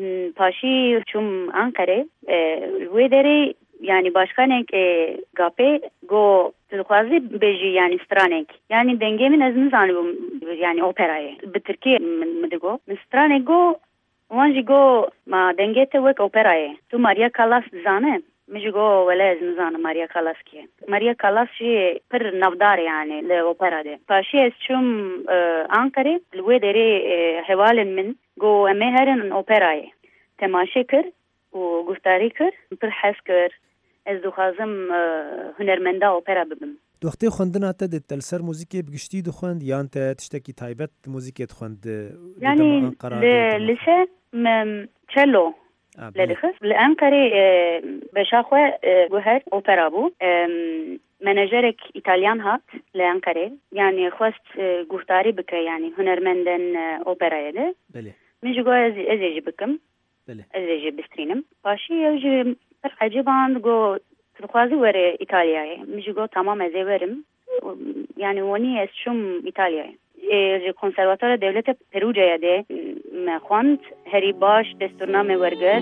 پاشی چوم انقره لوی داره yani başkanek gape go tılquazi beji yani stranek yani dengemin azın zanım yani operayı bi Türkiye mdigo stranek go wanji go ma dengete vek operayı tu Maria Callas zane mijigo wala azın zanım Maria Callas ki Maria Callas şey per navdar yani le operade paşi esçum Ankara lwe deri hevalen min go emeherin operayı temaşe kır و گفتاری کر پر حس کر از دخوازم هنرمنده اپرا ببم. دوختی خوندن تا د تلسر موزیکی بگشتی دو خوند یا انت تشتکی تایبت موزیکی خوند یعنی لسه چلو لدخس لانقره بشاخو گوهر اپرا بو مناجرك ایتالیان هات لانقره یعنی خواست گفتاری بکه یعنی هنرمندن اپرا ده بله من جو ازیج بکم بله ازیج بسترینم پاشی یوجی عجیبان گو تخوازی وره ایتالیایی میجو گو تمام ازی ورم یعنی ونی از شم ایتالیایی کنسرواتوار دولت پروژه ده خواند هری باش دستورنامه ورگرد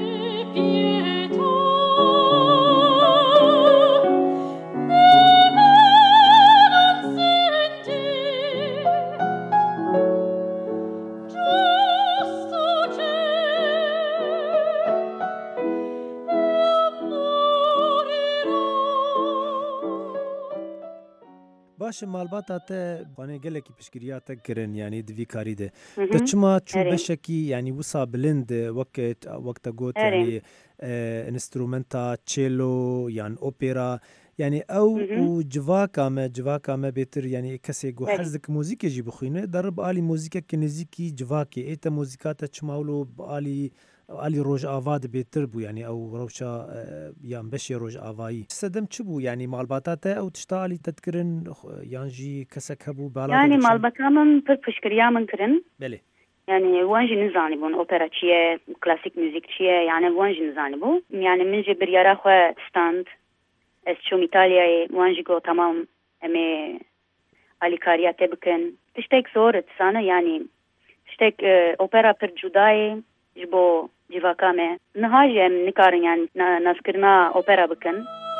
باش مالباتا ته بانه gelekî piştgiriya te kirin yani divî karî de te çima çû beşekî yani wisa bilind wekte got yani instrumenta çêlo yan opera yani ew û civaka me bêtir yani kesê got hez dik muzîkê jî bixwîne derib alî muzîkekî nêzîkî civakê ê te muzîka te çima wilo alî rojava dibêtir bû yani ew rewşa yan beşê rojavayî sedem çi bû yani malbata te ew tişta alî te dikirin yan jî kesek hebû bala yani malbata min pir piştgiriya min kirin belê yani wan jî nizanîbûn opera çi ye klasîk müzik çi ye yani wan jî nizanîbû yani min jî biryara xwe stand ez çûm İtalyayê wan jî got tamam em ê alîkariya te bikin tiştek zor dizane yani tiştek opera pir cudayê ji bo civaka me niha jî em nikarin yani nazkirina opera bikin.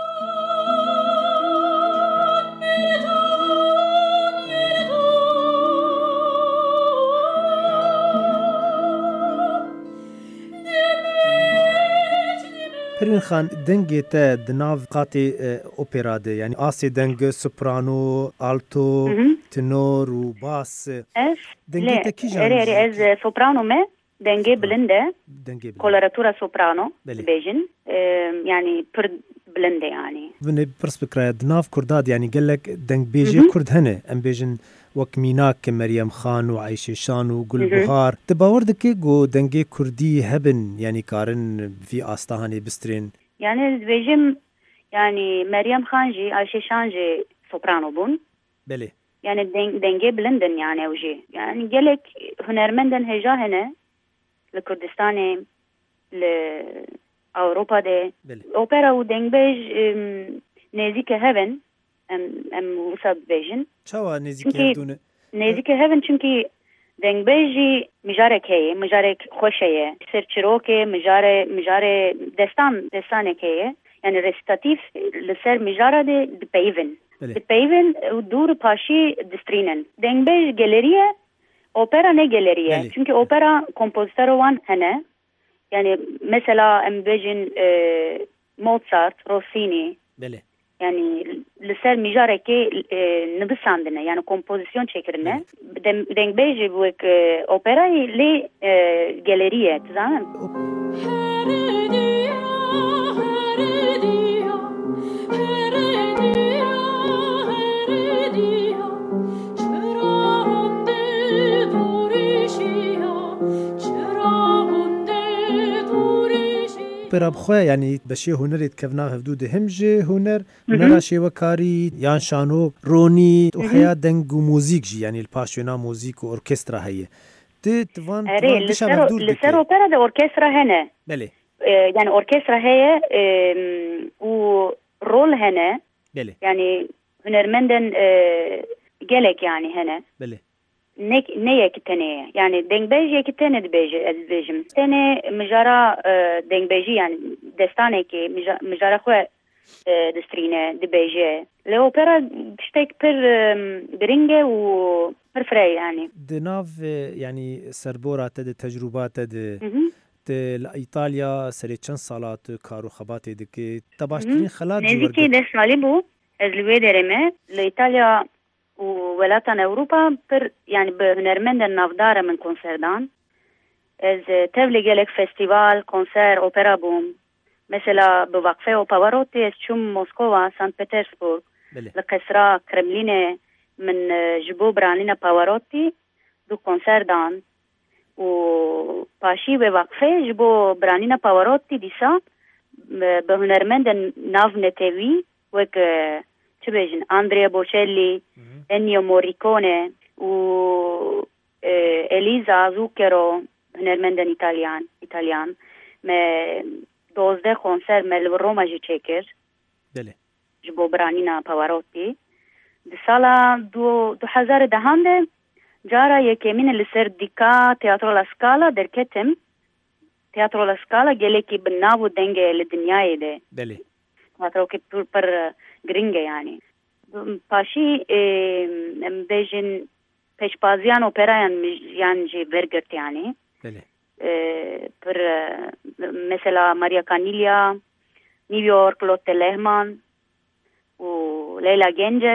Pirin xan dengê te di nav qatê opera de yani asê deng soprano, alto, tenor û bas. Dengê te kî ez soprano me dengê bilind e koloratura soprano dibêjin yani pir bilind e yani. Vinê pirs bikiraya di nav Kurda de yani gelek dengbêjê Kurd hene em bêjin wek mînak Meryem Xan û Ayşe Şan û Gulbuhar te bawer dike got dengê Kurdî hebin yani karin vî astahanê bistrên yani dibêjim yani Meryem Xan jî Ayşe Şan jî soprano bûn belê yani dengê bilindin yani ew jî yani gelek hunermendên hêja hene li Kurdistanê li Ewropa'de opera û dengbêj nêzîke hevin em wisa dibêjin çawa nêzîkê hevdûne nêzîkê hevin çünkü dengbêj jî mijarek heye mijarek xweş heye serçirokê mijarê destanek heye yani resitatif li ser mijara de dipeyvin û dûr paşî distrînin dengbêj geleriye opera ne geleriye çünkü opera kompozitörü wan hene yani mesela em bêjin Mozart, Rossini yani li ser mijarekê nivîsandine yani kompozisyon çekirine dengbêj jî wek operayê lê geleriye dizanin opera bixwe yani beşê hunerê dikevna hevdû de him jî hunera şêwekarî yan şano ronî û heya deng û mûzik jî yani li paş wêna mûzik û orkestra heye Tivan li ser opera de orkestra hene belê yani orkestra heye û rol hene yani hunermendên gelek yani hene belê ne yekî tenê yani dengbêj yekî tene dibêje ez dibêjim tenê mijara dengbêjî yani destanekê mijara xwe distrîne dibêje li opera tiştek pir giring e û pir firey yani di nav yani serbora te de tecrüba te de te li İtalya serê çend sala tu kar û xebatê dikê te baştirîn xelat nêzîkî 10 salî bû ez li wê derê me li İtalya û welatan Ewropa pir yani bi hunermendên navdar min konserdan ez tevlê gelek festival konser opera bûm mesela bi Vakfê Pavarotti ez çûm Moskova St. Petersburg li qesra Kremlînê min ji bo biranîna Pavarotti du konser dan û paşî wê Vakfê ji bo biranîna Pavarotti dîsa bi hunermendên nav netewî wek çi bêjin Andrea Bocelli Ennio Morricone û Elisa Zucchero hunermendên İtalyan me 12 konser me li Roma jî çêkir ji bo biranîna Pavarotti di sala 2010 de cara yekemîn li ser dîka Teatro La Scala derketim Teatro La Scala gelekî bi nav û dengê li dinyayê de teatrokê pir giring e yani paşî em bêjin pêşbaziyan operayan yan jî wergirt yani pir mesela Maria Caniglia New York Lotte Lehmann û ليلى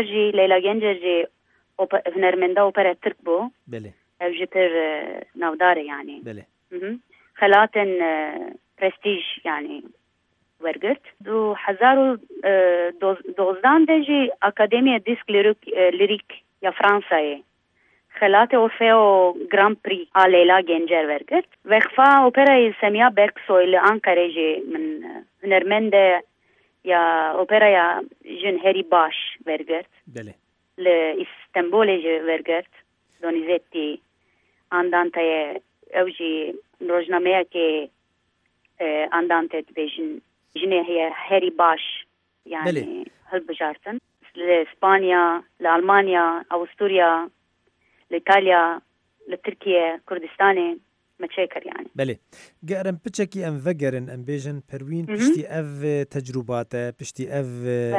جنجر هنرمندا اوبرا ترك بو بله او جبر نوداره يعني بله خلاتن برستيج يعني ورگرت دو هزار دوزدان دجی اکادمی دیسک لیریک یا فرانسای خلات اورفeo گران پری لیلا گنجر ورگرت وقفا اوپرا سمیا برکسوی لانکاره جی من هنرمنده یا اوپرا یا جن هری باش ورگرت بله لإستنبول جی ورگرت دونیزتی اندانتای اوجی روزنامه که اندانتت بیشن جنه هي هاري باش يعني بلي. هل بجارتن لإسبانيا لألمانيا أستوريا لإيطاليا لتركيا كردستاني متشكر يعني بله گرم پچکی ام وگرن ام بیژن پروین پشتی اف تجربات پشتی اف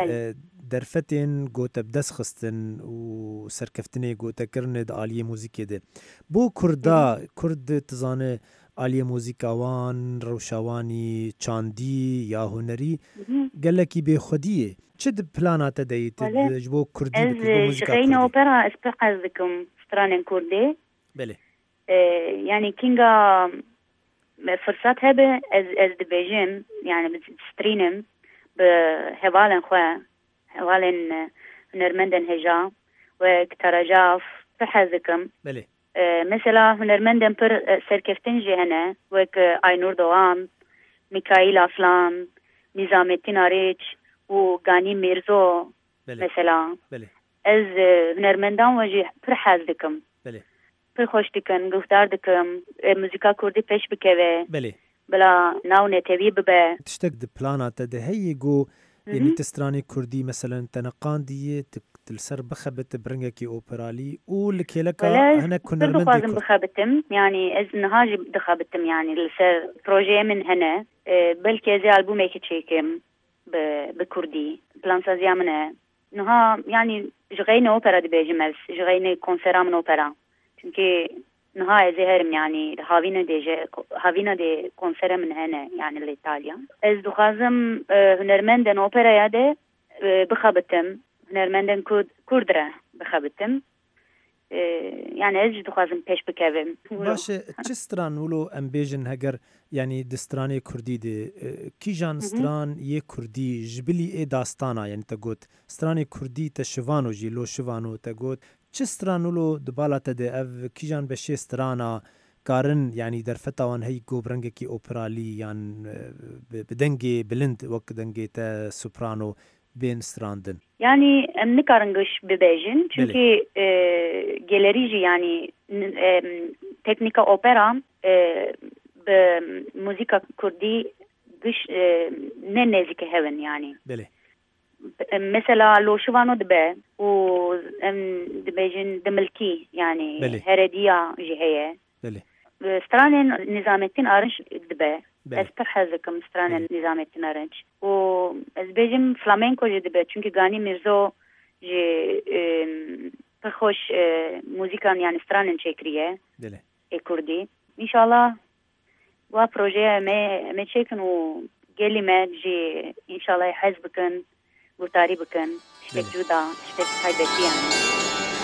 درفتن گوت بدس خستن و سرکفتنی گوت کرن د عالی موزیک ده بو کرد تزانه عالی موزیکاوان روشاوانی چاندی یا هنری گلکی به خودیه چه پلانات دیت جبو کردی بو موزیکا غین اوپرا استقازكم ستران كردي بله يعني كينغا فرصات هبه از دبيجم يعني بسترينم بهوالن خوا هوالن هنرمندن هجا وكترجاف بحزكم بله مثلا هنرمندن پر سرکفتن جهنه وک آینور دوام میکائیل افلان نظام الدین آریچ و گانی میرزو بله. مثلا بله از هنرمندان وجه پر حاز دکم بله پر خوش دکن گفتار دکم موزیکا کردی پیش بکوه بله بلا ناو نتوی ببه تشتك د بلانات ده هي جو يعني تستراني كردي مثلا تنقاندي تلسر بخبت برنجكي اوبرالي ولكيلكا هنا كنا نرمندي بخبتم يعني از نهاجي بخبتم يعني لسر بروجي من هنا بلكي زي البوم هيك تشيكم بكردي بلان سازيا منه نها يعني جغينا اوبرا دي بيجمس جغينا كونسيرا من اوبرا çünkü نهاية زهرم يعني هاوينا دي كونسيرا من هنا يعني لإيطاليا از دخازم هنرمندن اوبرا ياده بخبتم هنرمندن كردرة بخبتم يعني از دخازم پیش بکویم باشه چه ستران ولو ام بیژن هگر يعني دستراني كردي دي كي جان ستران يه كردي جبلي اي داستانا يعني تقوت ستراني كردي تشوانو جي لو شوانو تقوت چه ستران ولو دبالا تدي اف كي جان بشي سترانا كارن يعني درفتاوان هي جو برنگكي اوبرالي يعني بدنگي بلند وقت دنگي تا سوبرانو بين ستراندن يعني نكارنگش ببيجن çünkü gelerici yani teknika opera بموسيقى كردي قش ننزك هون يعني بله مثلا لو شوانو دبه و دبيجن دملكي يعني بله. هردية جهية بله ستران نظام الدين آرنج دبه اسپر حزکم ستران نظام الدين آرنج و از بيجم فلامنكو جي دبه çünkü گانی میرزو جي بخوش موسيقى يعني ستران چكريه بله كردي ان شاء الله و پروژه ما چکن و گلی ما جی ان شاء الله حز بکن گفتاری بکن شتک جدا شتک تایبتی يعني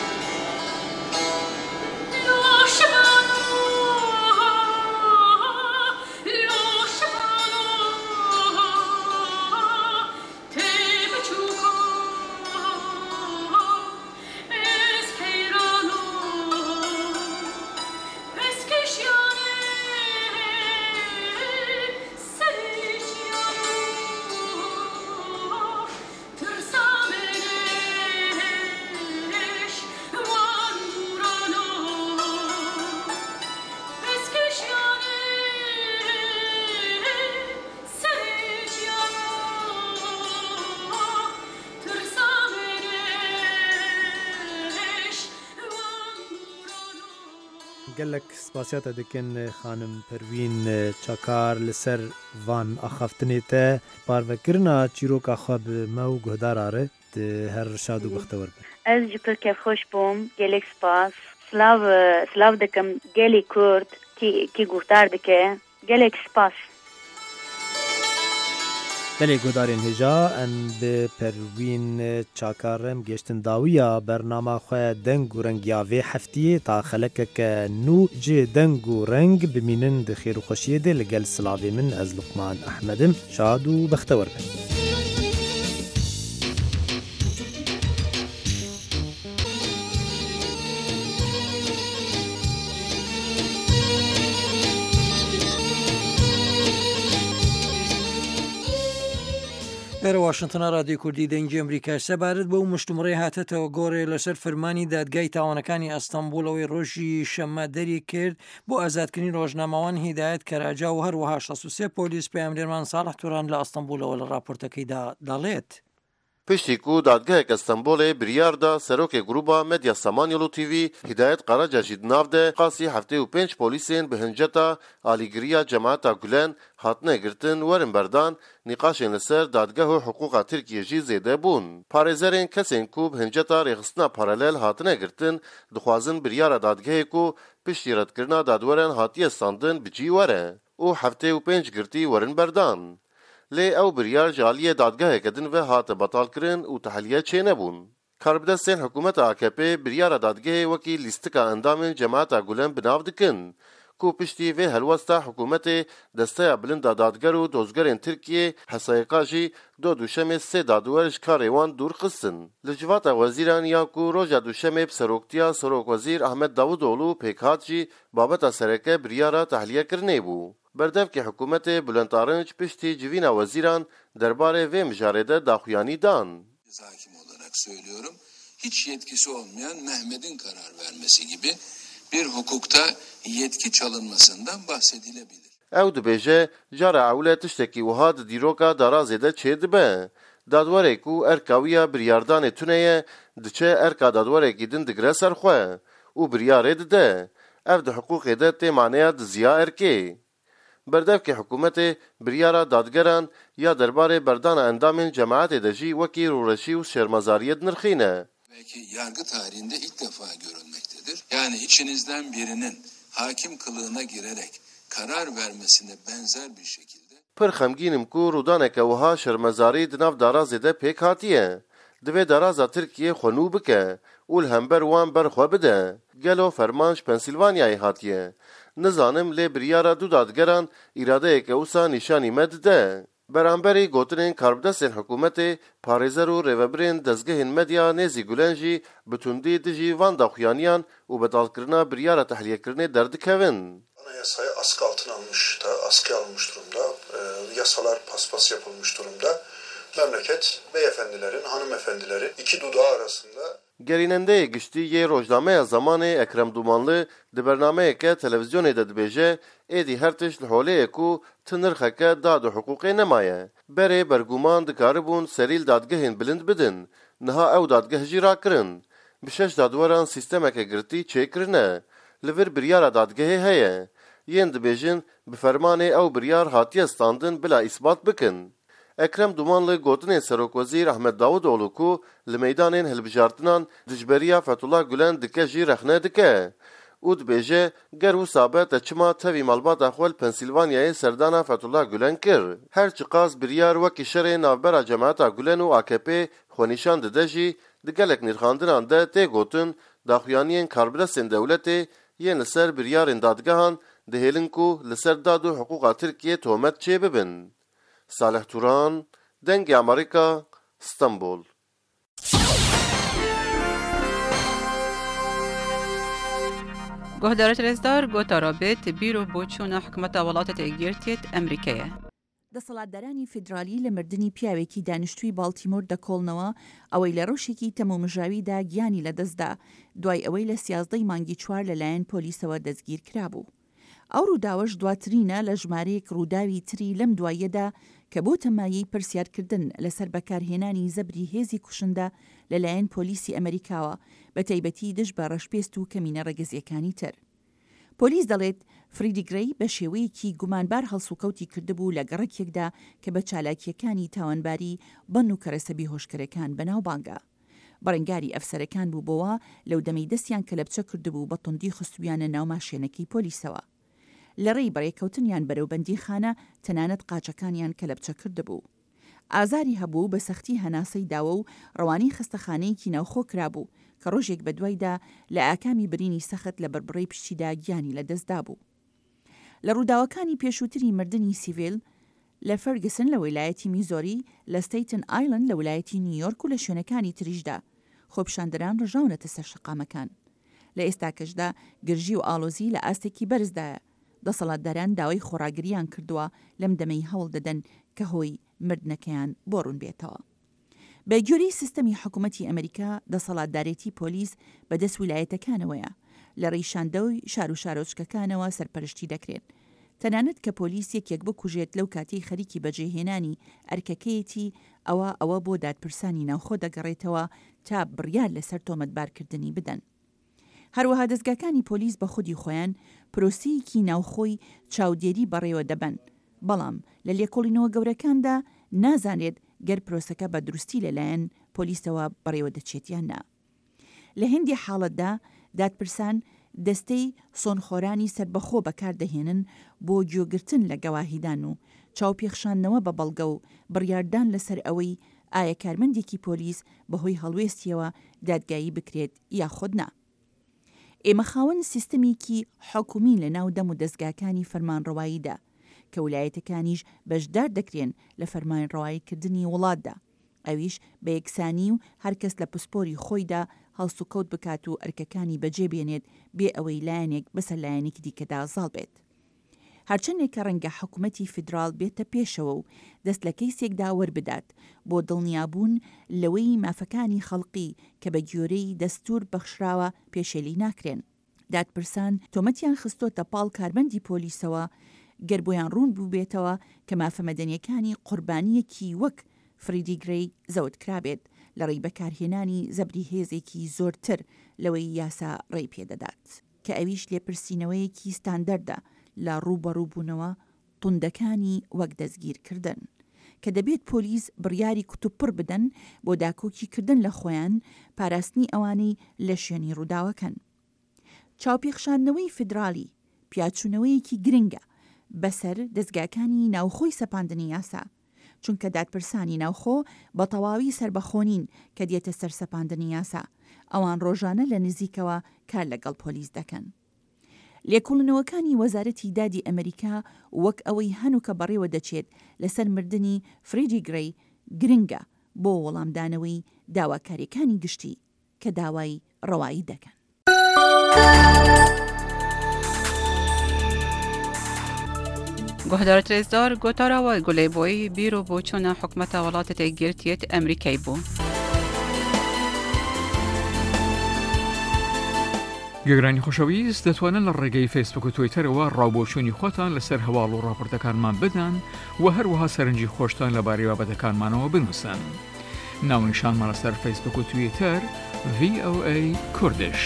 گلک سپاسیات دکن خانم پروین چاکار لسر وان اخافتنی ته پاروکرنا چیروکا خواب مو گهدار آره هر شاد و بختور به از جپر کف خوش بوم گلک سپاس سلاو دکم گلی کرد کی گفتار دکه گلک سپاس بله گودارین هجا ام به پروین چاکارم گشتن داویا برنامه خواه دنگ و رنگ یاوه هفتی تا خلک که نو جه دنگ و رنگ بمینن ده خیر و خوشیه ده لگل سلاوی من از لقمان احمدم شاد و بختور بند. ئێرە واشنتنە ڕادیۆ کوردی دەنگی ئەمریکا سەبارەت بەو مشتومڕێ هاتەتەوە گۆڕێ لەسەر فەرمانی دادگای تاوانەکانی ئەستەمبولەوەی ڕۆژی شەممە دەری کرد بۆ ئازادکردنی ڕۆژنامەوان هیدایەت کەراجا و هەروەها 63 پۆلیس پەیامدەرمان ساڵح توران لە ئەستەمبولەوە لە راپۆرتەکەیدا دەڵێت. پشتی کو دادگاه استانبول بریاردا سروک گروبا مدیا سامانیلو تیوی هدایت قراجا جید نافده قاسی هفته و 5 پلیسین به هنجتا آلیگریا جماعتا گلن هاتنه گرتن ورن بردان نقاشین لسر دادگاه حقوق ترکیه جی زیده بون. پارێزەرên kesên ku bi hinceta rêxistina paralel hatine girtin dixwazin biryara dadgehê ku piştî redkirina dadweran hatiye standin bicî were û heftê û 5 girtî werin berdan. لê ew biryar ji aliyê dadgeheke din ve hate betalkirin û tehliye çênebûn. Karbidestên hikûmeta AKP biryara dadgehê wekî lîstika endamên cemaeta gulen binav dikin ku piştî vê helwesta hikûmetê desteya bilinda dadger û dozgerên Tirkiye hesayeka jî do duşemê sê dadwer ji karê wan dûr xistin. Li civata wezîran ya ku roja duşemê bi seroktiya Serokwezîr Ahmed Davutoğlu pêk hat jî babeta sereke biryara tehliyekirinê bû. Berdevkê hikûmetê Bülent Arınç piştî civîna wezîran derbarê vê mijarede daxuyanî dan. Hakim olarak söylüyorum, hiç yetkisi olmayan Mehmet'in karar vermesi gibi bir hukukta yetki çalınmasından bahsedilebilir. Ew dibêje cara ewle tiştekî wiha di dîroka darazê de çê dibe. Dadwerê ku erka wî ya biryardanê tune ye diçe erka dadwerekî din digire ser xwe û biryarê dide. Ev di hiqûqê de tê maneya di ziya erkê. Berdevkê hikûmetê biryara dadgeran ya derbarê berdana endamên cemaetê de jî wekî rûreşî û şermezariyê dinirxîne. Belki yargı tarihinde ilk defa görülmektedir. Yani içinizden birinin hakim kılığına girerek karar vermesine benzer bir şekilde. Pir xemgînim ku rûdaneke wiha şermezarî di nav darazê de pêk hatiye. Divê daraza Tirkiye xwe nû bike û li hember wan berxwe bide. Gelo ferman ji Pensilvanyayê hatiye. Nizanim lê biryara du dadgeran îradeyeke wisa nîşanî me dide. Beramberî gotinên karbidestên hikûmetê, parêzer û rêvebirên dezgehên medya nêzî gulen jî bi tundî dijî van daxuyaniyan û betalkirina biryara tehliyekirinê derdikevin. Anayasayı askı altına almış da, askıya alınmış durumda. Yasalar paspas yapılmış durumda. Memleket beyefendilerin, hanımefendilerin iki dudağı arasında. Gerînendeyê giştî yê rojnameya Zamanê Ekrem Dumanlı di bernameyeke televizyonê de dibêje êdî her tişt li holeyê ku ti nirxeke dad û hiqûqê nemaye. Berê berguman dikaribûn serî li dadgehên bilind bidin. Niha ew dadgeh jî rakirin. Bi 6 dadweran sîstemeke girtî çêkirine. Li vir biryara dadgehê heye. Yên dibêjin bi fermanê ew biryar hatiye standin bila îsbat bikin. Ekrem Dumanlı gotinên Serokwezîr Ahmed Davutoğlu ku li meydanên hilbijartinan dijberiya Fethullah Gülen dike jî rexne dike û dibêje ger wisa be te çima tevî malbata xwe li Pensilvanyayê serdana Fethullah Gülen kir. Her çi qas biryar wekî şerê navbera cemaeta Gülen û AKP xwenîşan dide jî di gelek nîrxandinan de tê gotin daxuyaniyên karbidestên dewletê yên li ser biryarên dadgehan dihêlin ku li ser dad û hiqûqa Tirkiye tohmet çê bibin. Salih Turan, Dengê Amerîka, İstanbul. گهدارت رزدار گوتا رابط بیرو بۆچوونە حکومەتە وڵاتە گرتێت ئەمریکایە. دەسەڵاتدارانی فیدرالی لە مردنی پیاوێکی دانیشتووی بالتیمۆر دەکۆڵنەوە ئەوەی لە ڕۆژێکی تەمۆمژاویدا گیانی لەدەستدا دوای ئەوەی لە 11 مانگی 4 لەلایەن پۆلیسەوە دەستگیر کرابوو. ئەو ڕووداوەش دواترینە لە ژمارەیەک ڕووداوی تری لەم دوایەدا کە بۆ تەمایەی پرسیارکردن لەسەر بەکارهێنانی زەبری هێزی کوشندە لەلایەن پۆلیسی ئەمریکاوە بە تایبەتی دژ بە ڕەشپێست و کەمینە ڕێگەزیەکانی تر. پۆلیس دەڵێت فریدی گرەی بە شێوەیەکی گومانبار هەڵسوکەوتی کردبوو لە گەڕێکێکدا کە بە چالاکیەکانی تاوانباری بەن و کەرەسەبی هۆشکەرەکان بەناوبانگە. بەڕێنگاری ئەفسەرەکان بوو بۆەوە لەو دەمەی دەستیان کەلەپچە کردبوو بە توندی خستویانە ناو ماشێنەکەی پۆلیسەوە. لە ڕێی بەڕێکەوتنیان بەرەوبەندی خانە تەنانەت قاچەکانیان کەلەپچە کردبوو. ئازاری هەبوو بە سەختی هەناسەی داوە و ڕەوانی خستەخانەیەکی ناوخۆ کرابوو کە ڕۆژێک بە دوایدا لە ئاکامی برینی سەخت لە بەربڕی پشتیدا گیانی لە دەستدا بوو. لە ڕووداوەکانی پێشووتری مردنی سیڤیل لە فەرگسن لە ویلایەتی میزۆری، لە ستەیتن ئایلند لە ویلایەتی نیویۆرک و لە شوێنەکانی تریشدا خۆپیشاندەران ڕژاونەتە سەر شەقامەکان. لە ئێستاکەشدا گرژی و ئاڵۆزی لە ئاستێکی بەرزدایە. دەسەڵاتداران داوای خۆراگریان کردووە لەم دەمەی هەوڵ دەدەن کە هۆی مردنەکەیان بۆ ڕوون بێتەوە. بە گوێرەی سیستەمی حکوومەتی ئەمریکا دەسەڵاتدارێتی پۆلیس بەدەست ویلایەتەکانەوەیە، لە ڕێیشاندەوەی شار و شارۆچکەکانەوە سەرپەرشتی دەکرێت. تەنانەت کە پۆلیس یەکێک بکوژێت لەو کاتەی خەریکی بەجێهێنانی ئەرکەکەیەتی ئەوە بۆ دادپرسانی ناوخۆ دەگەڕێتەوە تا بڕیار لەسەر تۆمەتبارکردنی بدەن. هەروەها دەستگاکانی پۆلیس بە خودی خۆیان پرۆسەیەکی ناوخۆی چاودێری بەڕێوە دەبن، بەڵام لە لێکۆڵینەوە گەورەکاندا نازانێت گەر پرۆسەکە بە دروستی لەلایەن پۆلیسەوە بەڕێوە دەچێتیان نا. لە هەندی حاڵەتدا دادپرسان دەستەی سۆنخۆرانی سربەخۆ بەکاردەهێنن بۆ گوێگرتن لە گەواهیدان و چاوپێخشانەوە بە بەڵگە و بڕیاردان لەسەر ئەوەی ئایا کارمەندێکی پۆلیس بەهۆی هەڵوێستیەوە دادگایی بکرێت یاخود نا. ئێمە خاوەن سیستەمێکی حکومی لە ناو دەم و دەستگاکانی فەرمانڕەواییدا کە ویلایەتەکانیش بەشدار دەکرێن لە فەرمانڕەواییکردنی وڵاتدا، ئەویش بە یەکسانی و هەرکەس لە پسپۆری خۆیدا هەڵس و کەوت بکات و ئەرکەکانی بەجێبێنێت بێ ئەوەی لایەنێک بەسەر لایەنێکی دیکەدا زاڵ بێت. هەرچەندێک کە ڕەنگە حکوومەتی فیدرال بێتە پێشەوە و دەست لە کەیسێکدا وەربدات بۆ دڵنیابوون لەوەی مافەکانی خەڵقی کە بە گوێرەی دەستور بەخشراوە پێشێلی ناکرێن. دادپرسان تۆمەتیان خستۆتە پاڵ کارمەندی پۆلیسەوە گەر بۆیان ڕوون بوو بێتەوە کە مافە مەدەنیەکانی قوربانیەکی وەک فریدی گرەی زەوت کرابێت لە ڕێی بەکارهێنانی زەبری هێزێکی زۆرتر لەوەی یاسا ڕێی پێدەدات، کە ئەویش لێپرسینەوەیەکی ستاندەردە لە ڕوبەڕووبوونەوە توندەکانی وەک دەستگیرکردن، کە دەبێت پۆلیس بڕیاری کوتوپڕ بدەن بۆ داکۆکیکردن لە خۆیان پاراستنی ئەوانەی لە شوێنی ڕووداوەکەن. چاوپێخشاندنەوەی فیدرالی پیاچوونەوەیەکی گرنگە بەسەر دەستگاکانی ناوخۆی سەپاندنی یاسا، چونکە دادپرسانی ناوخۆ بە تەواوی سربەخۆنین کە دێتە سەر سەپاندنی یاسا، ئەوان ڕۆژانە لە نزیکەوە کار لەگەڵ پۆلیس دەکەن. لێکۆڵنەوەکانی وەزارەتی دادی ئەمریکا وەک ئەوەی هەنووکە بەڕێوە دەچێت لەسەر مردنی فریدی گرەی گرنگە بۆ وەڵامدانەوەی داواکاریەکانی گشتی کە داوای ڕەوایی دەکەن. گۆهدارە رێزدار گۆتاراوە گولەیبۆی بیرۆ بۆ چۆنە حکومەتە وڵاتێتی گرتیت ئەمریکای بوو. گەگرانی خۆشەویست دەتوانن لە ڕێگەی فیسبوک و تویتەرەوە ڕاوبۆچوونی خۆتان لەسەر هەواڵ و ڕاپۆرتەکانمان بدەن و هەروەها سەرنجی خۆشتان لەبارەی بابەتەکانمانەوە بنووسن. ناونیشانمان لەسەر فیسبوک و تویتەر VOA کوردش.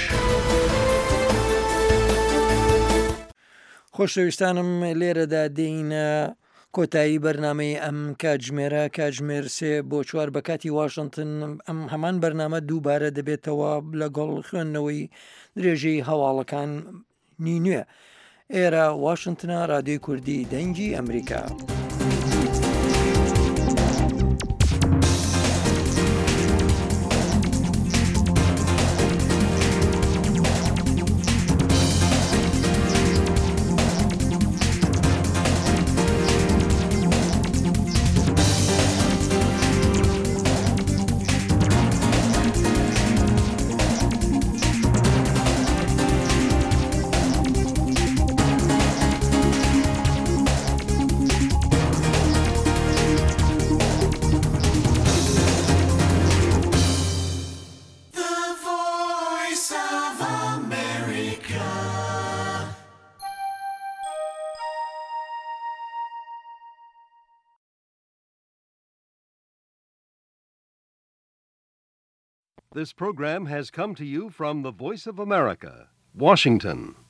خۆشەویستانم لێرەدا دێینە کۆتایی بەرنمەی ئەم کاتژمێرە کاتژمێر 3 بۆ 4 بە کاتی واشنگتن. ئەم هەمان بەرنامە دووبارە دەبێتەوە لەگەڵ خوێندنەوەی درێژەی هەواڵەکان نوێ. ئێرە واشنگتنە رادیۆی کوردی دەنگی ئەمریکا. This program has come to you from the Voice of America, Washington.